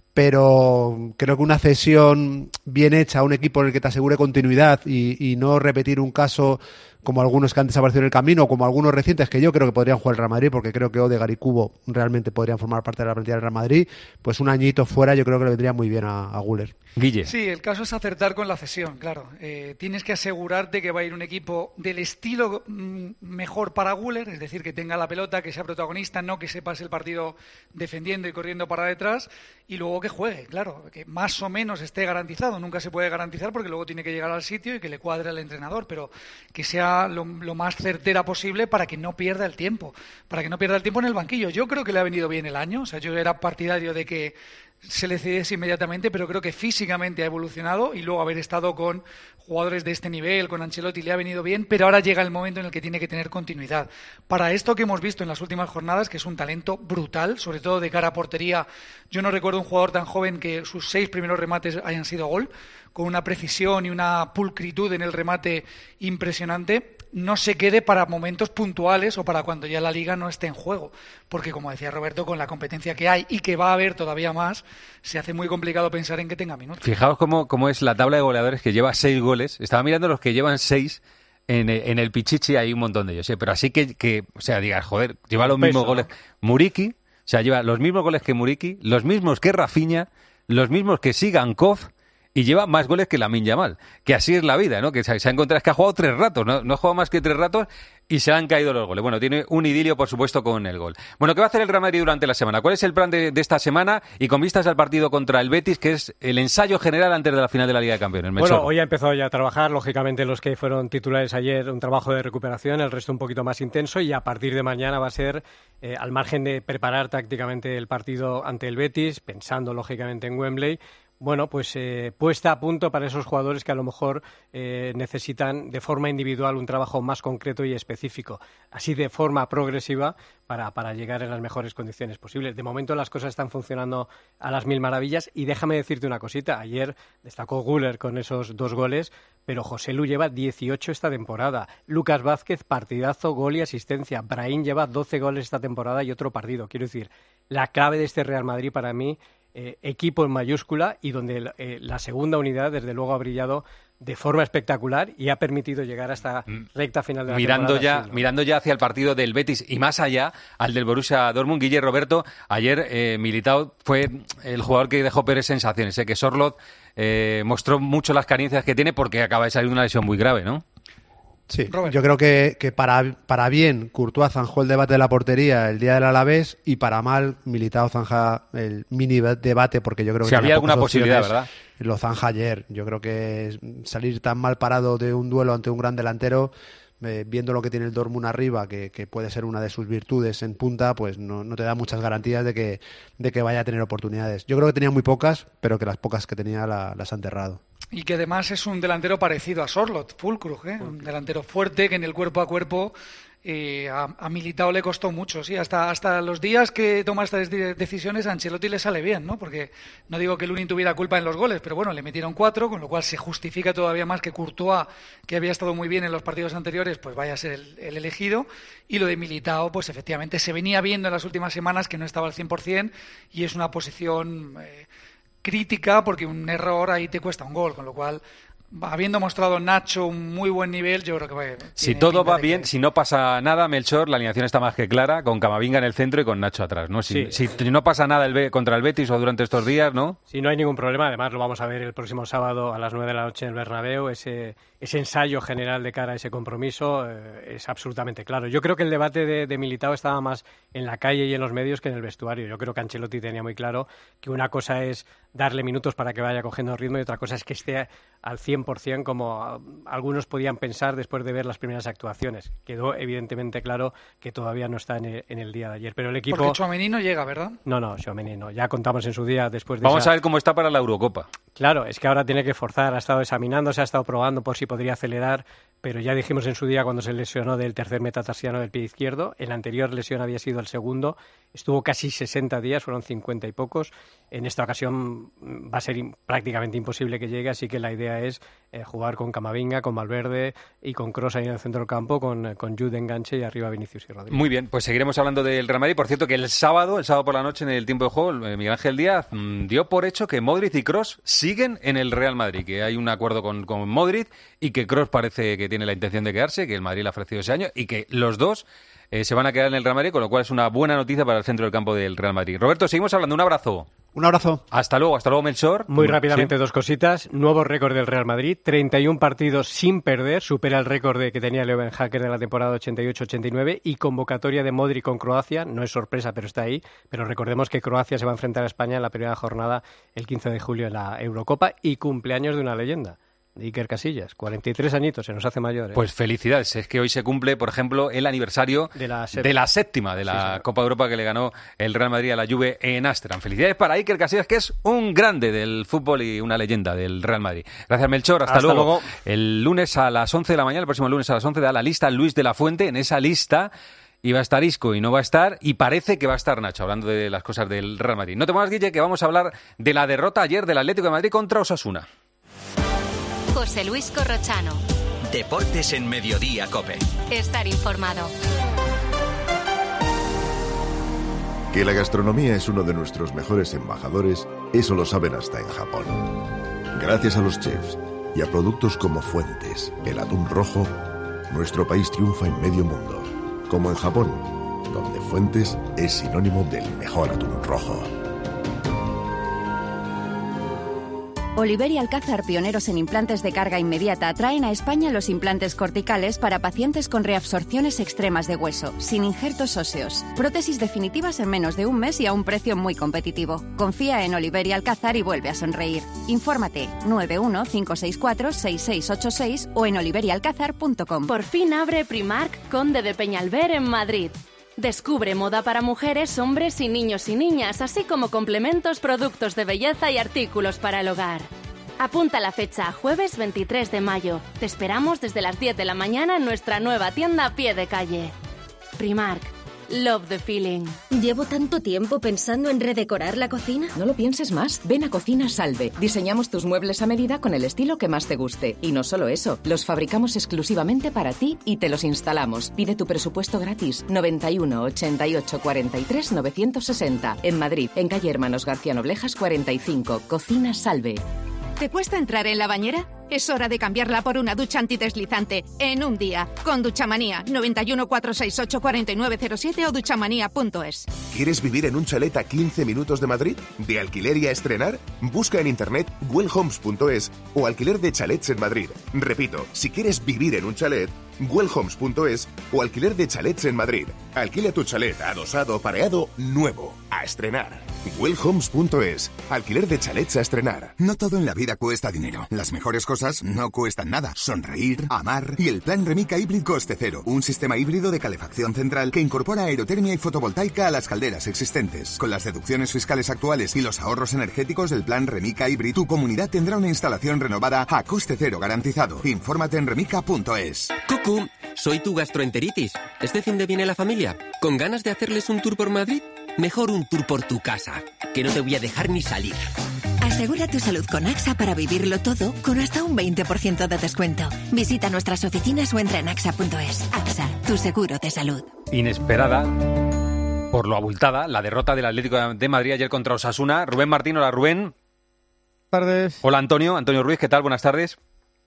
pero creo que una cesión bien hecha a un equipo en el que te asegure continuidad y, y no repetir un caso como algunos que antes aparecieron en el camino o como algunos recientes que yo creo que podrían jugar el Real Madrid, porque creo que Odegaard y Kubo realmente podrían formar parte de la plantilla del Real Madrid, pues un añito fuera yo creo que le vendría muy bien a, a Güler. Guille. Sí, el caso es acertar con la cesión, claro. Eh, tienes que asegurarte que va a ir un equipo del estilo mm, mejor para Güler, es decir, que tenga la pelota, que sea protagonista, no que se pase el partido defendiendo y corriendo para detrás, y luego que juegue, claro, que más o menos esté garantizado. Nunca se puede garantizar porque luego tiene que llegar al sitio y que le cuadre al entrenador, pero que sea lo, lo más certera posible para que no pierda el tiempo, para que no pierda el tiempo en el banquillo. Yo creo que le ha venido bien el año, o sea, yo era partidario de que se le cediese inmediatamente, pero creo que físicamente ha evolucionado y luego haber estado con jugadores de este nivel, con Ancelotti, le ha venido bien, pero ahora llega el momento en el que tiene que tener continuidad. Para esto que hemos visto en las últimas jornadas, que es un talento brutal, sobre todo de cara a portería, yo no recuerdo un jugador tan joven que sus seis primeros remates hayan sido gol, con una precisión y una pulcritud en el remate impresionante. No se quede para momentos puntuales o para cuando ya la Liga no esté en juego, porque como decía Roberto, con la competencia que hay y que va a haber todavía más, se hace muy complicado pensar en que tenga minutos. Fijaos cómo, cómo es la tabla de goleadores, que lleva seis goles. Estaba mirando los que llevan seis en, en el Pichichi, hay un montón de ellos, ¿eh? Pero así que, que, o sea, digas, joder, lleva los mismos goles. Muriqui, o sea, lleva los mismos goles que Muriqui, los mismos que Rafinha, los mismos que Sigankov, y lleva más goles que Lamine Yamal, que así es la vida, ¿no? Que se, se ha encontrado, es que ha jugado tres ratos, ¿no? No ha jugado más que tres ratos y se le han caído los goles. Bueno, tiene un idilio, por supuesto, con el gol. Bueno, ¿qué va a hacer el Real Madrid durante la semana? ¿Cuál es el plan de, de esta semana? Y con vistas al partido contra el Betis, que es el ensayo general antes de la final de la Liga de Campeones. Melchor. Bueno, hoy ha empezado ya a trabajar, lógicamente los que fueron titulares ayer, un trabajo de recuperación, el resto un poquito más intenso, y a partir de mañana va a ser, eh, al margen de preparar tácticamente el partido ante el Betis, pensando lógicamente en Wembley, bueno, pues eh, puesta a punto para esos jugadores que a lo mejor eh, necesitan de forma individual un trabajo más concreto y específico, así de forma progresiva para, para llegar en las mejores condiciones posibles. De momento las cosas están funcionando a las mil maravillas y déjame decirte una cosita, ayer destacó Güler con esos dos goles, pero Joselu lleva dieciocho esta temporada, Lucas Vázquez partidazo, gol y asistencia, Brahim lleva doce goles esta temporada y otro partido. Quiero decir, la clave de este Real Madrid para mí, Eh, equipo en mayúscula, y donde eh, la segunda unidad desde luego ha brillado de forma espectacular y ha permitido llegar a esta recta final de la mirando temporada. Ya, sí, ¿no? Mirando ya hacia el partido del Betis y más allá al del Borussia Dortmund, Guille, Roberto, ayer eh, Militao fue el jugador que dejó peores sensaciones, ¿eh? Que Sorloth eh, mostró mucho las carencias que tiene porque acaba de salir de una lesión muy grave, ¿no? Sí, Robert. Yo creo que, que para, para bien Courtois zanjó el debate de la portería el día del Alavés y para mal Militao zanja el mini debate porque yo creo que si había alguna posibilidad, ¿verdad? Lo zanja ayer. Yo creo que salir tan mal parado de un duelo ante un gran delantero, eh, viendo lo que tiene el Dortmund arriba, que, que puede ser una de sus virtudes en punta, pues no, no te da muchas garantías de que, de que vaya a tener oportunidades. Yo creo que tenía muy pocas, pero que las pocas que tenía la, las ha enterrado. Y que además es un delantero parecido a Sorloth, Füllkrug, ¿eh? Un delantero fuerte que en el cuerpo a cuerpo eh, a, a Militao le costó mucho, sí, hasta hasta los días que toma estas decisiones a Ancelotti le sale bien, ¿no? Porque no digo que Lunin tuviera culpa en los goles, pero bueno, le metieron cuatro, con lo cual se justifica todavía más que Courtois, que había estado muy bien en los partidos anteriores, pues vaya a ser el, el elegido, y lo de Militao, pues efectivamente se venía viendo en las últimas semanas que no estaba al cien por ciento y es una posición Eh, crítica porque un error ahí te cuesta un gol, con lo cual habiendo mostrado Nacho un muy buen nivel, yo creo que va, si todo va bien, que... si no pasa nada, Melchor, la alineación está más que clara, con Camavinga en el centro y con Nacho atrás, ¿no? Si, sí. si no pasa nada el B contra el Betis o durante estos días, ¿no? Sí, no hay ningún problema. Además, lo vamos a ver el próximo sábado a las nueve de la noche en el Bernabéu. Ese, ese ensayo general de cara a ese compromiso eh, es absolutamente claro. Yo creo que el debate de, de Militao estaba más en la calle y en los medios que en el vestuario. Yo creo que Ancelotti tenía muy claro que una cosa es darle minutos para que vaya cogiendo ritmo y otra cosa es que esté al cien por ciento como algunos podían pensar después de ver las primeras actuaciones. Quedó evidentemente claro que todavía no está en el, en el día de ayer, pero el equipo... Porque Tchouaméni no llega, ¿verdad? No, no, Tchouaméni no. Ya contamos en su día después de Vamos esa... a ver cómo está para la Eurocopa. Claro, es que ahora tiene que forzar, ha estado examinándose, ha estado probando por si podría acelerar, pero ya dijimos en su día cuando se lesionó del tercer metatarsiano del pie izquierdo, en la anterior lesión había sido el segundo, estuvo casi sesenta días, fueron cincuenta y pocos, en esta ocasión va a ser in, prácticamente imposible que llegue, así que la idea es eh, jugar con Camavinga, con Valverde y con Kroos ahí en el centro del campo, con, con Jude enganche y arriba Vinicius y Rodríguez. Muy bien, pues seguiremos hablando del Real Madrid. Por cierto que el sábado, el sábado por la noche en el tiempo de juego, Miguel Ángel Díaz mmm, dio por hecho que Modric y Kroos siguen en el Real Madrid, que hay un acuerdo con, con Modric y que Kroos parece que tiene la intención de quedarse, que el Madrid le ha ofrecido ese año y que los dos eh, se van a quedar en el Real Madrid, con lo cual es una buena noticia para el centro del campo del Real Madrid. Roberto, seguimos hablando. Un abrazo. Un abrazo. Hasta luego, hasta luego, Melchor. Muy rápidamente, sí. Dos cositas. Nuevo récord del Real Madrid, treinta y un partidos sin perder, supera el récord de que tenía Leo Ben Hacker de la temporada ochenta y ocho ochenta y nueve y convocatoria de Modric con Croacia, no es sorpresa, pero está ahí. Pero recordemos que Croacia se va a enfrentar a España en la primera jornada el quince de julio en la Eurocopa y cumpleaños de una leyenda. Iker Casillas, cuarenta y tres añitos, se nos hace mayor. ¿eh? Pues felicidades, es que hoy se cumple, por ejemplo, el aniversario de la, de la séptima de la sí, Copa Europa que le ganó el Real Madrid a la Juve en Ámsterdam. Felicidades para Iker Casillas, que es un grande del fútbol y una leyenda del Real Madrid. Gracias, Melchor, hasta, hasta luego. luego. El lunes a las once de la mañana, el próximo lunes a las once, da la lista Luis de la Fuente. En esa lista iba a estar Isco y no va a estar, y parece que va a estar Nacho, hablando de las cosas del Real Madrid. No te muevas, Guille, que vamos a hablar de la derrota ayer del Atlético de Madrid contra Osasuna. José Luis Corrochano. Deportes en Mediodía COPE. Estar informado. Que la gastronomía es uno de nuestros mejores embajadores, eso lo saben hasta en Japón. Gracias a los chefs y a productos como Fuentes, el atún rojo, nuestro país triunfa en medio mundo. Como en Japón, donde Fuentes es sinónimo del mejor atún rojo. Oliver y Alcázar, pioneros en implantes de carga inmediata, traen a España los implantes corticales para pacientes con reabsorciones extremas de hueso, sin injertos óseos. Prótesis definitivas en menos de un mes y a un precio muy competitivo. Confía en Oliver y Alcázar y vuelve a sonreír. Infórmate nueve uno cinco seis cuatro seis seis ocho seis o en oliver y alcázar punto com. Por fin abre Primark Conde de Peñalver en Madrid. Descubre moda para mujeres, hombres y niños y niñas, así como complementos, productos de belleza y artículos para el hogar. Apunta la fecha a jueves veintitrés de mayo. Te esperamos desde las diez de la mañana en nuestra nueva tienda a pie de calle. Primark. Love the feeling. ¿Llevo tanto tiempo pensando en redecorar la cocina? No lo pienses más. Ven a Cocina Salve. Diseñamos tus muebles a medida con el estilo que más te guste. Y no solo eso, los fabricamos exclusivamente para ti y te los instalamos. Pide tu presupuesto gratis. noventa y uno ochenta y ocho cuarenta y tres novecientos sesenta. En Madrid, en calle Hermanos García Noblejas cuarenta y cinco. Cocina Salve. ¿Te cuesta entrar en la bañera? Es hora de cambiarla por una ducha antideslizante en un día. Con Duchamanía. noventa y uno cuatrocientos sesenta y ocho cuarenta y nueve cero siete o duchamanía punto es. ¿Quieres vivir en un chalet a quince minutos de Madrid? ¿De alquiler y a estrenar? Busca en internet wellhomes punto es o alquiler de chalets en Madrid. Repito, si quieres vivir en un chalet, wellhomes punto es o alquiler de chalets en Madrid. Alquila tu chalet adosado, pareado, nuevo, a estrenar. wellhomes punto es. Alquiler de chalets a estrenar. No todo en la vida cuesta dinero. Las mejores cosas no cuestan nada. Sonreír, amar y el plan Remica Hybrid Coste Cero. Un sistema híbrido de calefacción central que incorpora aerotermia y fotovoltaica a las calderas existentes. Con las deducciones fiscales actuales y los ahorros energéticos del plan Remica Hybrid, tu comunidad tendrá una instalación renovada a coste cero garantizado. Infórmate en remica punto es. Cucú, soy tu gastroenteritis. ¿Este fin de viene la familia? ¿Con ganas de hacerles un tour por Madrid? Mejor un tour por tu casa, que no te voy a dejar ni salir. Asegura tu salud con AXA para vivirlo todo con hasta un veinte por ciento de descuento. Visita nuestras oficinas o entra en axa punto es. AXA, tu seguro de salud. Inesperada, por lo abultada, la derrota del Atlético de Madrid ayer contra Osasuna. Rubén Martín, hola Rubén. Buenas tardes. Hola Antonio, Antonio Ruiz, ¿qué tal? Buenas tardes.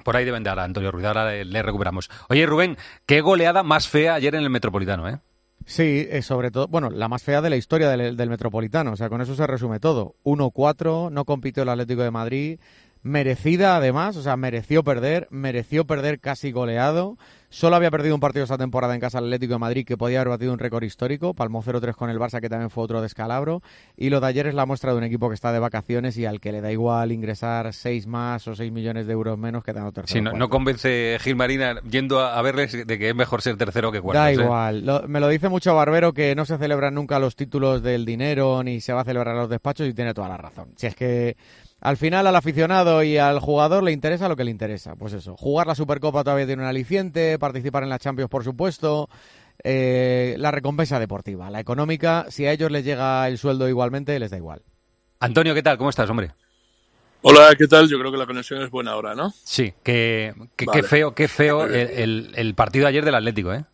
por ahí deben de dar a Antonio Ruiz, ahora le, le recuperamos. Oye, Rubén, qué goleada más fea ayer en el Metropolitano, ¿eh? Sí, eh, sobre todo, bueno, la más fea de la historia del, del Metropolitano, o sea, con eso se resume todo. uno cuatro, no compitió el Atlético de Madrid, merecida además, o sea, mereció perder, mereció perder casi goleado. Solo había perdido un partido esta temporada en casa al Atlético de Madrid, que podía haber batido un récord histórico, palmó cero tres con el Barça, que también fue otro descalabro, y lo de ayer es la muestra de un equipo que está de vacaciones y al que le da igual ingresar seis más o seis millones de euros menos que dando tercero. Sí, no, no convence Gil Marina yendo a, a verles de que es mejor ser tercero que cuarto. Da ¿eh? igual, lo, me lo dice mucho Barbero, que no se celebran nunca los títulos del dinero ni se va a celebrar a los despachos, y tiene toda la razón. Si es que al final al aficionado y al jugador le interesa lo que le interesa. Pues eso, jugar la Supercopa todavía tiene un aliciente, participar en la Champions, por supuesto, eh, la recompensa deportiva, la económica, si a ellos les llega el sueldo igualmente, les da igual. Antonio, ¿qué tal? ¿Cómo estás, hombre? Hola, ¿qué tal? Yo creo que la conexión es buena ahora, ¿no? Sí, que, que vale. qué feo, qué feo el, el, el partido ayer del Atlético, ¿eh?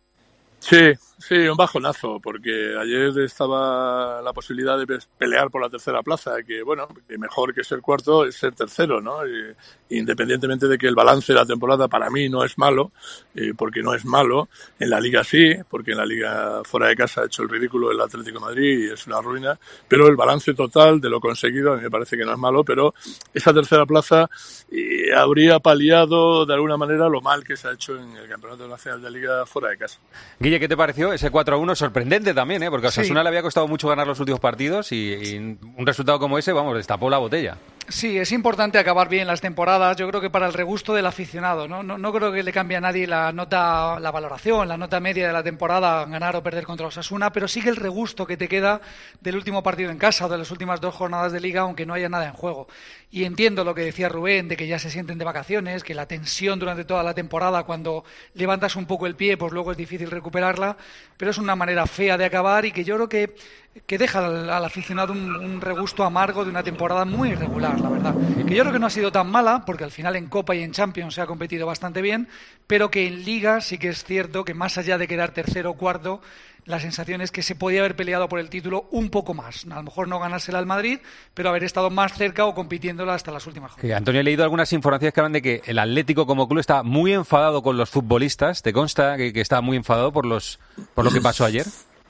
Sí, sí, un bajonazo, porque ayer estaba la posibilidad de pelear por la tercera plaza, que bueno, que mejor que ser cuarto es ser tercero, ¿no? Y, independientemente de que el balance de la temporada para mí no es malo, eh, porque no es malo, en la Liga sí, porque en la Liga fuera de casa ha hecho el ridículo el Atlético de Madrid y es una ruina, pero el balance total de lo conseguido a mí me parece que no es malo, pero esa tercera plaza eh, habría paliado de alguna manera lo mal que se ha hecho en el Campeonato Nacional de Liga fuera de casa. Guille, ¿qué te pareció ese cuatro a uno? Sorprendente también, ¿eh? Porque a Osasuna sí. le había costado mucho ganar los últimos partidos y, y un resultado como ese, vamos, destapó la botella. Sí, es importante acabar bien las temporadas, yo creo que para el regusto del aficionado, ¿no? No, no creo que le cambie a nadie la nota, la valoración, la nota media de la temporada, ganar o perder contra Osasuna, pero sí que el regusto que te queda del último partido en casa o de las últimas dos jornadas de Liga, aunque no haya nada en juego. Y entiendo lo que decía Rubén, de que ya se sienten de vacaciones, que la tensión durante toda la temporada, cuando levantas un poco el pie, pues luego es difícil recuperarla, pero es una manera fea de acabar y que yo creo que, que deja al, al aficionado un, un regusto amargo de una temporada muy irregular, la verdad. Que yo creo que no ha sido tan mala, porque al final en Copa y en Champions se ha competido bastante bien, pero que en Liga sí que es cierto que más allá de quedar tercero o cuarto, la sensación es que se podía haber peleado por el título un poco más. A lo mejor no ganársela al Madrid, pero haber estado más cerca o compitiéndola hasta las últimas jornadas. Que Antonio, he leído algunas informaciones que hablan de que el Atlético como club está muy enfadado con los futbolistas. ¿Te consta que, que está muy enfadado por los por lo que pasó ayer?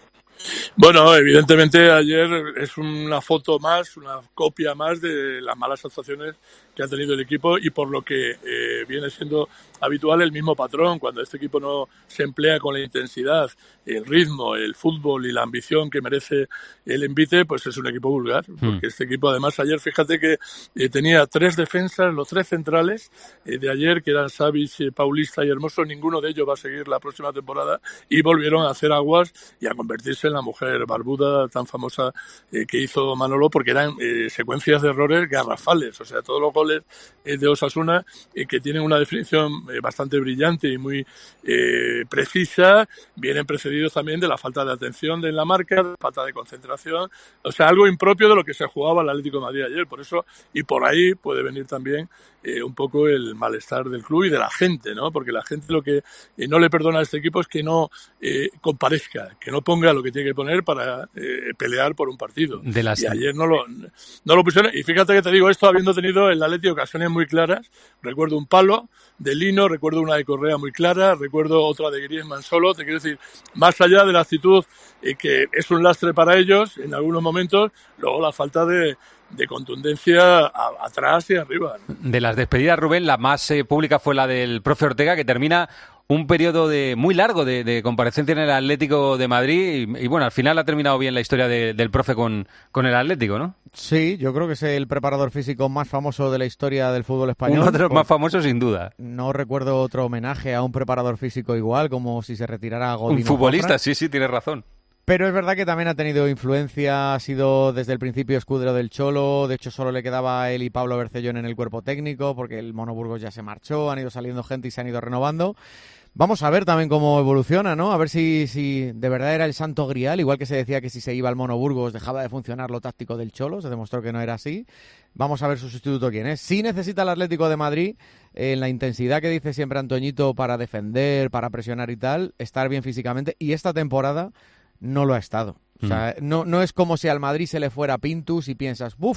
Bueno, evidentemente ayer es una foto más, una copia más de las malas actuaciones que ha tenido el equipo y por lo que eh, viene siendo habitual el mismo patrón. Cuando este equipo no se emplea con la intensidad, el ritmo, el fútbol y la ambición que merece el envite, pues es un equipo vulgar. Porque mm. este equipo además ayer, fíjate que eh, tenía tres defensas, los tres centrales eh, de ayer, que eran Savic, eh, Paulista y Hermoso, ninguno de ellos va a seguir la próxima temporada y volvieron a hacer aguas y a convertirse en la mujer barbuda tan famosa eh, que hizo Manolo, porque eran eh, secuencias de errores garrafales, o sea, todos los goles eh, de Osasuna eh, que tienen una definición eh, bastante brillante y muy eh, precisa, vienen precedidos también de la falta de atención de la marca, de la falta de concentración, o sea, algo impropio de lo que se jugaba el Atlético de Madrid ayer, por eso, y por ahí puede venir también eh, un poco el malestar del club y de la gente, ¿no? Porque la gente lo que eh, no le perdona a este equipo es que no eh, comparezca, que no ponga lo que tiene que poner para eh, pelear por un partido. De las... Y ayer no lo, no lo pusieron, y fíjate que te digo esto habiendo tenido el Atlético ocasiones muy claras, recuerdo un palo de Lino, recuerdo una de Correa muy clara, recuerdo otra de Griezmann solo, te quiero decir, más allá de la actitud eh, que es un lastre para ellos en algunos momentos, luego la falta de, de contundencia a, atrás y arriba, ¿no? De las despedidas, Rubén, la más eh, pública fue la del profe Ortega, que termina un periodo de muy largo de, de comparecencia en el Atlético de Madrid y, y bueno, al final ha terminado bien la historia de, del profe con, con el Atlético, ¿no? Sí, yo creo que es el preparador físico más famoso de la historia del fútbol español. Uno de los más famosos, sin duda. No recuerdo otro homenaje a un preparador físico igual, como si se retirara Godín. Un futbolista, Jofre. sí, sí, tienes razón. Pero es verdad que también ha tenido influencia, ha sido desde el principio escudero del Cholo, de hecho solo le quedaba él y Pablo Bercellón en el cuerpo técnico, porque el Mono Burgos ya se marchó, han ido saliendo gente y se han ido renovando. Vamos a ver también cómo evoluciona, ¿no? A ver si, si de verdad era el santo grial, igual que se decía que si se iba al Mono Burgos dejaba de funcionar lo táctico del Cholo, se demostró que no era así. Vamos a ver su sustituto quién es. Sí necesita el Atlético de Madrid, en eh, la intensidad que dice siempre Antoñito para defender, para presionar y tal, estar bien físicamente, y esta temporada no lo ha estado. O sea, mm. no, no es como si al Madrid se le fuera Pintus y piensas, ¡buf!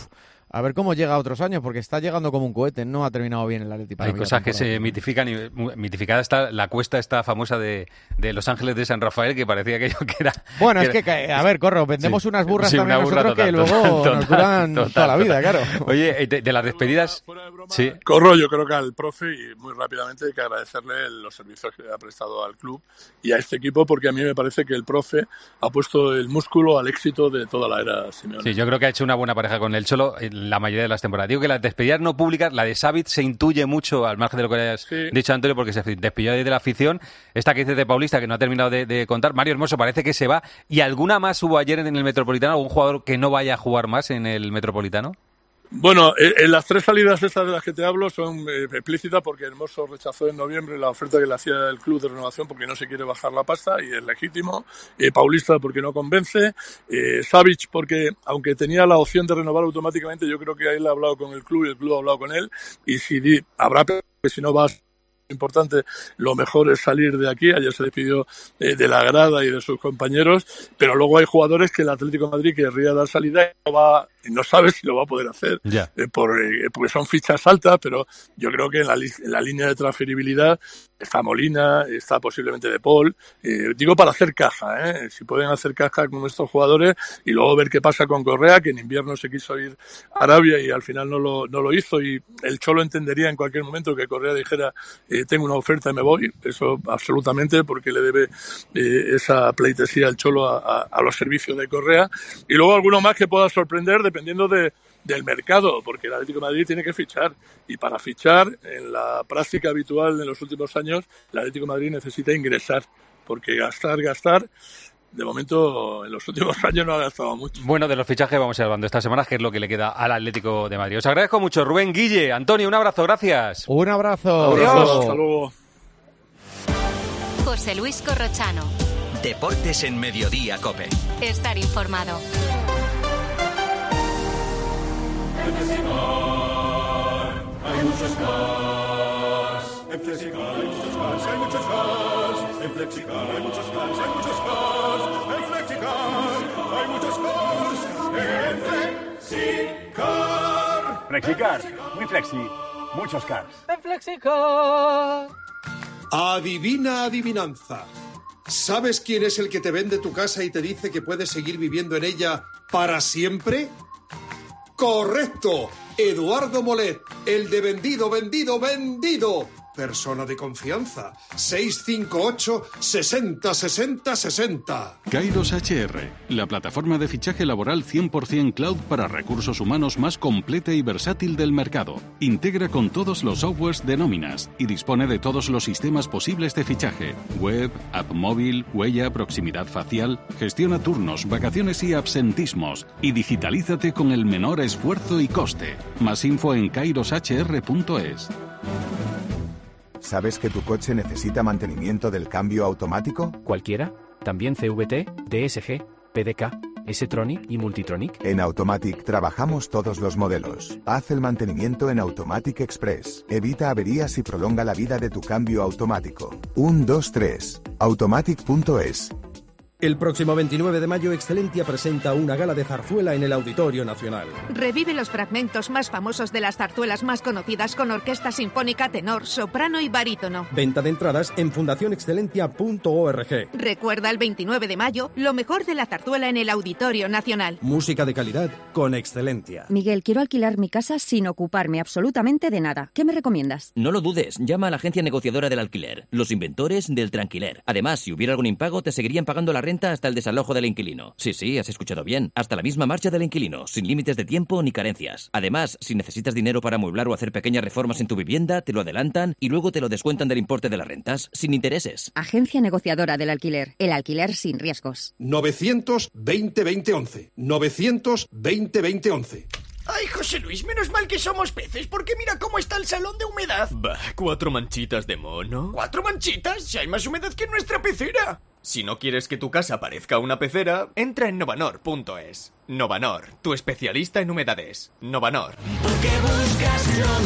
A ver cómo llega a otros años, porque está llegando como un cohete, no ha terminado bien el Atleti. Hay cosas que se mitifican y mitificada está la cuesta esta famosa de, de Los Ángeles de San Rafael, que parecía que yo que era... Bueno, que es era... que, a ver, Corro, vendemos sí. unas burras sí, también una burra nosotros total, que luego total, nos duran total, toda la total. vida, claro. Oye, de, de las despedidas... Sí. Corro, yo creo que al profe, y muy rápidamente hay que agradecerle los servicios que ha prestado al club y a este equipo, porque a mí me parece que el profe ha puesto el músculo al éxito de toda la era Simeone. Sí, yo creo que ha hecho una buena pareja con el Cholo en la mayoría de las temporadas. Digo que las despedidas no públicas, la de Savic se intuye mucho, al margen de lo que hayas sí. dicho, Antonio, porque se despidió de la afición. Esta que dice de Paulista, que no ha terminado de, de contar. Mario Hermoso parece que se va. ¿Y alguna más hubo ayer en el Metropolitano? ¿Algún jugador que no vaya a jugar más en el Metropolitano? Bueno, en las tres salidas estas de las que te hablo son eh, explícitas, porque Hermoso rechazó en noviembre la oferta que le hacía el club de renovación porque no se quiere bajar la pasta y es legítimo. Eh, Paulista porque no convence. Eh, Savic porque, aunque tenía la opción de renovar automáticamente, yo creo que él ha hablado con el club y el club ha hablado con él. Y si di, habrá que si no vas importante, lo mejor es salir de aquí. Ayer se despidió eh, de la grada y de sus compañeros, pero luego hay jugadores que el Atlético de Madrid querría dar salida y no, va, y no sabe si lo va a poder hacer, yeah. eh, por, eh, porque son fichas altas, pero yo creo que en la, en la línea de transferibilidad está Molina, está posiblemente De Paul, eh, digo para hacer caja, ¿eh? Si pueden hacer caja con estos jugadores y luego ver qué pasa con Correa, que en invierno se quiso ir a Arabia y al final no lo, no lo hizo, y el Cholo entendería en cualquier momento que Correa dijera eh, tengo una oferta y me voy, eso absolutamente, porque le debe eh, esa pleitesía al Cholo a, a, a los servicios de Correa, y luego alguno más que pueda sorprender dependiendo de del mercado, porque el Atlético de Madrid tiene que fichar, y para fichar, en la práctica habitual en los últimos años, el Atlético de Madrid necesita ingresar, porque gastar, gastar, de momento en los últimos años no ha gastado mucho. Bueno, de los fichajes vamos a ir hablando esta semana, que es lo que le queda al Atlético de Madrid. Os agradezco mucho, Rubén, Guille, Antonio, un abrazo, gracias. Un abrazo. Adiós. Hasta luego. José Luis Corrochano. Deportes en Mediodía COPE. Estar informado. Hay muchos cars. En Flexicar hay muchos cars, hay muchos cars. En Flexicar hay muchos cars, hay muchos cars. En Flexicar hay muchos cars. En Flexicar. Flexicar, muy flexi, muchos cars. En Flexicar. Adivina adivinanza. ¿Sabes quién es el que te vende tu casa y te dice que puedes seguir viviendo en ella para siempre? ¡Correcto! Eduardo Molet, el de vendido, vendido, vendido. Persona de confianza. seis cinco ocho, sesenta, sesenta, sesenta. Kairos H R, la plataforma de fichaje laboral cien por ciento cloud para recursos humanos más completa y versátil del mercado. Integra con todos los softwares de nóminas y dispone de todos los sistemas posibles de fichaje. Web, app móvil, huella, proximidad facial. Gestiona turnos, vacaciones y absentismos. Y digitalízate con el menor esfuerzo y coste. Más info en kairos h r punto es. ¿Sabes que tu coche necesita mantenimiento del cambio automático? ¿Cualquiera? ¿También C V T, D S G, P D K, S-Tronic y Multitronic? En Automatic trabajamos todos los modelos. Haz el mantenimiento en Automatic Express. Evita averías y prolonga la vida de tu cambio automático. uno, dos, tres. automatic punto es. El próximo veintinueve de mayo, Excelentia presenta una gala de zarzuela en el Auditorio Nacional. Revive los fragmentos más famosos de las zarzuelas más conocidas con orquesta sinfónica, tenor, soprano y barítono. Venta de entradas en fundación excelentia punto org. Recuerda el veintinueve de mayo, lo mejor de la zarzuela en el Auditorio Nacional. Música de calidad con Excelentia. Miguel, quiero alquilar mi casa sin ocuparme absolutamente de nada. ¿Qué me recomiendas? No lo dudes, llama a la agencia negociadora del alquiler, los inventores del tranquiler. Además, si hubiera algún impago, te seguirían pagando la renta hasta el desalojo del inquilino. Sí, sí, has escuchado bien. Hasta la misma marcha del inquilino, sin límites de tiempo ni carencias. Además, si necesitas dinero para amueblar o hacer pequeñas reformas en tu vivienda, te lo adelantan y luego te lo descuentan del importe de las rentas, sin intereses. Agencia negociadora del alquiler. El alquiler sin riesgos. novecientos veinte veinte once. novecientos veinte veinte once. Ay, José Luis, menos mal que somos peces, porque mira cómo está el salón de humedad. Bah, cuatro manchitas de mono. ¿Cuatro manchitas? Si hay más humedad que en nuestra pecera. Si no quieres que tu casa parezca una pecera, entra en novanor punto es. Novanor, tu especialista en humedades. Novanor. Porque buscas lo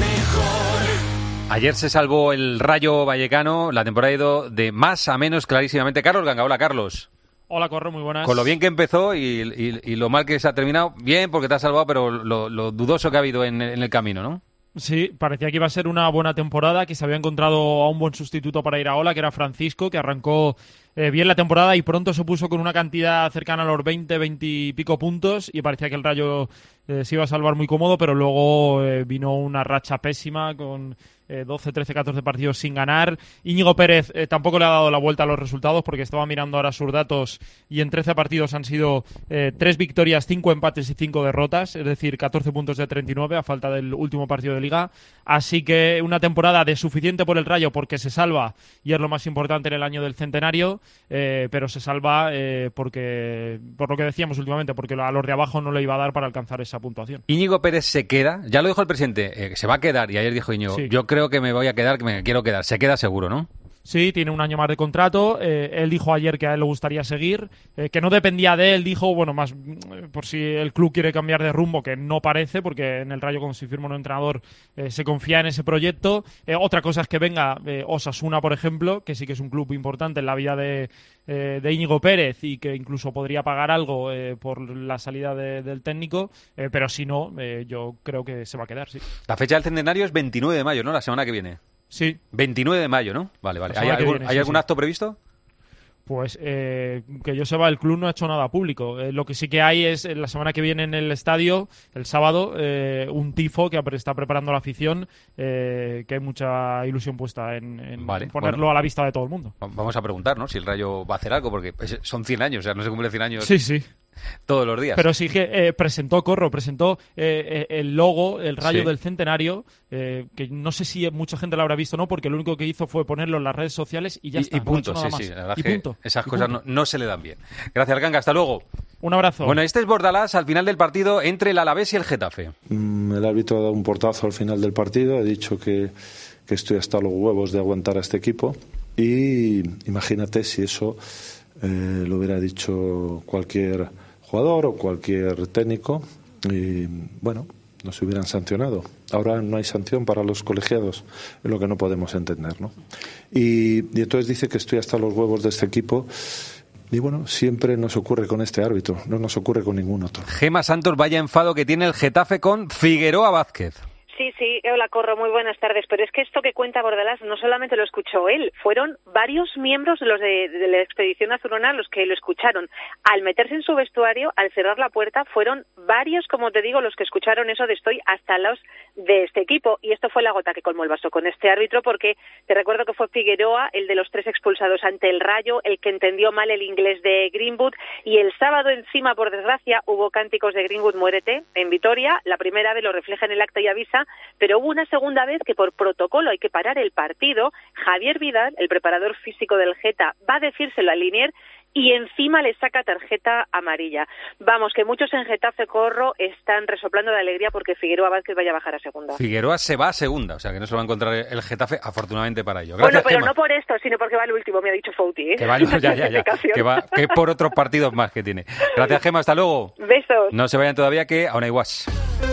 mejor. Ayer se salvó el Rayo Vallecano, la temporada ha ido de más a menos clarísimamente. Carlos Ganga, hola Carlos. Hola, Corro, muy buenas. Con lo bien que empezó y, y, y lo mal que se ha terminado, bien porque te has salvado, pero lo, lo dudoso que ha habido en, en el camino, ¿no? Sí, parecía que iba a ser una buena temporada, que se había encontrado a un buen sustituto para Iraola, que era Francisco, que arrancó eh, bien la temporada y pronto se puso con una cantidad cercana a los veinte, veinte y pico puntos y parecía que el Rayo eh, se iba a salvar muy cómodo, pero luego eh, vino una racha pésima con eh, doce, trece, catorce partidos sin ganar. Íñigo Pérez eh, tampoco le ha dado la vuelta a los resultados porque estaba mirando ahora sus datos y en trece partidos han sido eh, tres victorias, cinco empates y cinco derrotas, es decir, catorce puntos de treinta y nueve a falta del último partido de Liga. Así que una temporada de suficiente por el Rayo porque se salva y es lo más importante en el año del centenario, eh, pero se salva eh, porque por lo que decíamos últimamente, porque a los de abajo no le iba a dar para alcanzar esa puntuación. Íñigo Pérez se queda, ya lo dijo el presidente, eh, se va a quedar y ayer dijo Íñigo, sí. yo creo que me voy a quedar, que me quiero quedar, se queda seguro, ¿no? Sí, tiene un año más de contrato. Eh, él dijo ayer que a él le gustaría seguir, eh, que no dependía de él. Dijo, bueno, más eh, por si el club quiere cambiar de rumbo, que no parece, porque en el Rayo, como si firma un entrenador, eh, se confía en ese proyecto. Eh, otra cosa es que venga eh, Osasuna, por ejemplo, que sí que es un club importante en la vida de, eh, de Íñigo Pérez y que incluso podría pagar algo eh, por la salida de, del técnico, eh, pero si no, eh, yo creo que se va a quedar, sí. La fecha del centenario es veintinueve de mayo, ¿no? La semana que viene. Sí. veintinueve de mayo, ¿no? Vale, vale. ¿Hay algún, viene, ¿hay sí, algún sí. acto previsto? Pues eh, que yo sepa, el club no ha hecho nada público. Eh, lo que sí que hay es eh, la semana que viene en el estadio, el sábado, eh, un tifo que está preparando la afición, eh, que hay mucha ilusión puesta en, en vale, ponerlo bueno, a la vista de todo el mundo. Vamos a preguntar, ¿no? Si el Rayo va a hacer algo, porque son cien años, o sea, no se cumple cien años. Sí, sí. Todos los días. Pero sí que eh, presentó, Corro, presentó eh, el logo, el Rayo sí. del centenario, eh, que no sé si mucha gente lo habrá visto o no, porque lo único que hizo fue ponerlo en las redes sociales y ya y, está. Y punto, no ha hecho nada sí, más. sí. La verdad y que punto. Esas y cosas punto. no, no se le dan bien. Gracias, Arcanga. Hasta luego. Un abrazo. Bueno, este es Bordalás al final del partido entre el Alavés y el Getafe. Mm, el árbitro ha dado un portazo al final del partido. He dicho que, que estoy hasta los huevos de aguantar a este equipo. Y imagínate si eso eh, lo hubiera dicho cualquier jugador o cualquier técnico y bueno, nos hubieran sancionado. Ahora no hay sanción para los colegiados, es lo que no podemos entender, ¿no? Y, y entonces dice que estoy hasta los huevos de este equipo y bueno, siempre nos ocurre con este árbitro, no nos ocurre con ningún otro. Gema Santos, vaya enfado que tiene el Getafe con Figueroa Vázquez. Sí, sí, hola Corro, muy buenas tardes, pero es que esto que cuenta Bordalás no solamente lo escuchó él, fueron varios miembros de los de, de la expedición azulona los que lo escucharon. Al meterse en su vestuario, al cerrar la puerta, fueron varios, como te digo, los que escucharon eso de estoy hasta los de este equipo, y esto fue la gota que colmó el vaso con este árbitro, porque te recuerdo que fue Figueroa, el de los tres expulsados ante el Rayo, el que entendió mal el inglés de Greenwood, y el sábado encima, por desgracia, hubo cánticos de Greenwood muérete en Vitoria, la primera vez lo refleja en el acta y avisa, pero hubo una segunda vez que por protocolo hay que parar el partido. Javier Vidal, el preparador físico del Geta, va a decírselo al Linier y encima le saca tarjeta amarilla. Vamos, que muchos en Getafe, Corro, están resoplando de alegría porque Figueroa Vázquez vaya a bajar a segunda. Figueroa se va a segunda, o sea que no se va a encontrar el Getafe, afortunadamente para ello. Gracias, bueno, pero Gemma. No por esto, sino porque va el último, me ha dicho Fouti, ¿eh? Que va, ya, ya, ya, que va que por otros partidos más que tiene. Gracias, Gemma, hasta luego. Besos. No se vayan todavía, que aún hay guas.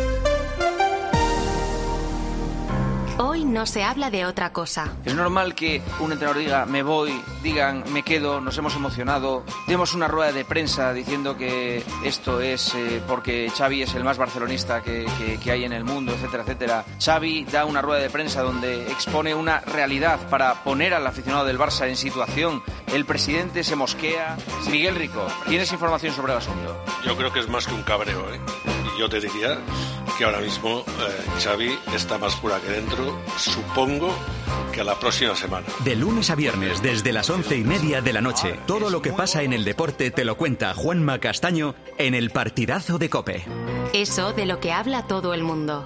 Hoy no se habla de otra cosa. Es normal que un entrenador diga, me voy, digan, me quedo, nos hemos emocionado. Demos una rueda de prensa diciendo que esto es eh, porque Xavi es el más barcelonista que, que, que hay en el mundo, etcétera, etcétera. Xavi da una rueda de prensa donde expone una realidad para poner al aficionado del Barça en situación. El presidente se mosquea. Miguel Rico, ¿tienes información sobre el asunto? Yo creo que es más que un cabreo, ¿eh? Y yo te diría que ahora mismo eh, Xavi está más fuera que dentro, supongo que a la próxima semana. De lunes a viernes, desde las once y media de la noche, todo lo que pasa en el deporte te lo cuenta Juanma Castaño en El Partidazo de COPE. Eso de lo que habla todo el mundo.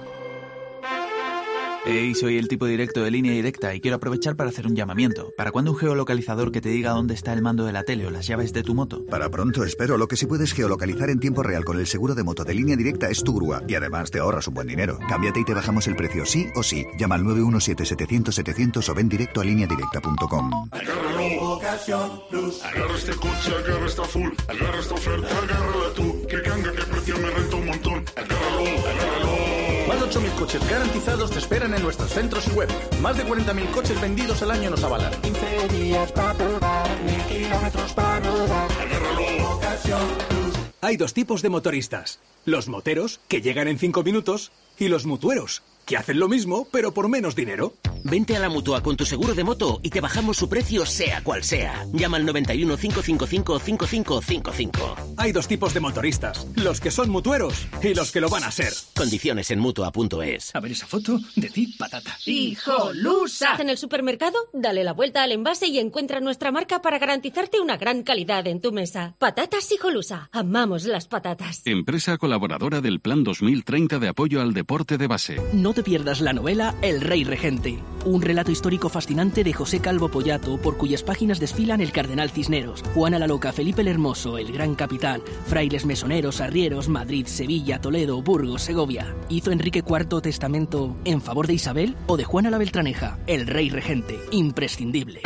Hey, soy el tipo directo de Línea Directa y quiero aprovechar para hacer un llamamiento. ¿Para cuándo un geolocalizador que te diga dónde está el mando de la tele o las llaves de tu moto? Para pronto, espero. Lo que sí puedes geolocalizar en tiempo real con el seguro de moto de Línea Directa es tu grúa. Y además te ahorras un buen dinero. Cámbiate y te bajamos el precio sí o sí. Llama al nueve uno siete setecientos setecientos o ven directo a línea directa punto com. Agárralo, Ocasión Plus. Agarra este coche, agarra esta full. Agarra esta oferta, agárrala tú. Que ganga, que precio me renta un montón. Agárralo, agárralo. Más de ocho mil coches garantizados te esperan en nuestros centros y web. Más de cuarenta mil coches vendidos al año nos avalan. quince días para probar, mil kilómetros para rodar. Ocasión Plus. Hay dos tipos de motoristas. Los moteros, que llegan en cinco minutos, y los mutueros, que hacen lo mismo, pero por menos dinero. Vente a la Mutua con tu seguro de moto y te bajamos su precio sea cual sea. Llama al noventa y uno, cinco cinco cinco, cinco cinco cinco cinco. Hay dos tipos de motoristas, los que son mutueros y los que lo van a ser. Condiciones en Mutua punto es. A ver esa foto, decid patata. ¡Hijolusa! En el supermercado, dale la vuelta al envase y encuentra nuestra marca para garantizarte una gran calidad en tu mesa. Patatas Hijolusa. Amamos las patatas. Empresa colaboradora del Plan dos mil treinta de apoyo al deporte de base. No te pierdas la novela El Rey Regente, un relato histórico fascinante de José Calvo Pollato, por cuyas páginas desfilan el Cardenal Cisneros, Juana la Loca, Felipe el Hermoso, el Gran Capitán, frailes mesoneros, arrieros, Madrid, Sevilla, Toledo, Burgos, Segovia. ¿Hizo Enrique cuarto testamento en favor de Isabel o de Juana la Beltraneja? El Rey Regente, imprescindible.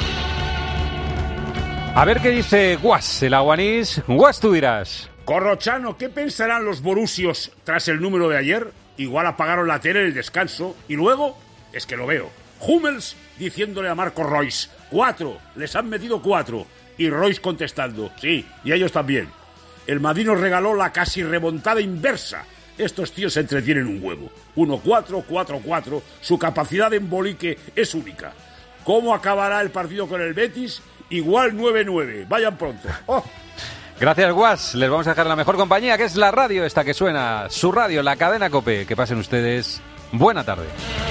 A ver qué dice Guas, el aguanís. Guas, tú dirás. Corrochano, ¿qué pensarán los borusios tras el número de ayer? Igual apagaron la tele en el descanso. Y luego, es que lo veo, Hummels diciéndole a Marco Reus, cuatro, les han metido cuatro. Y Reus contestando, sí, y ellos también. El Madrid nos regaló la casi remontada inversa. Estos tíos se entretienen un huevo. uno cuatro, cuatro cuatro, su capacidad de embolique es única. ¿Cómo acabará el partido con el Betis? Igual nueve nueve, vayan pronto. ¡Oh! Gracias, Guas. Les vamos a dejar la mejor compañía, que es la radio esta que suena, su radio, la cadena COPE. Que pasen ustedes buena tarde.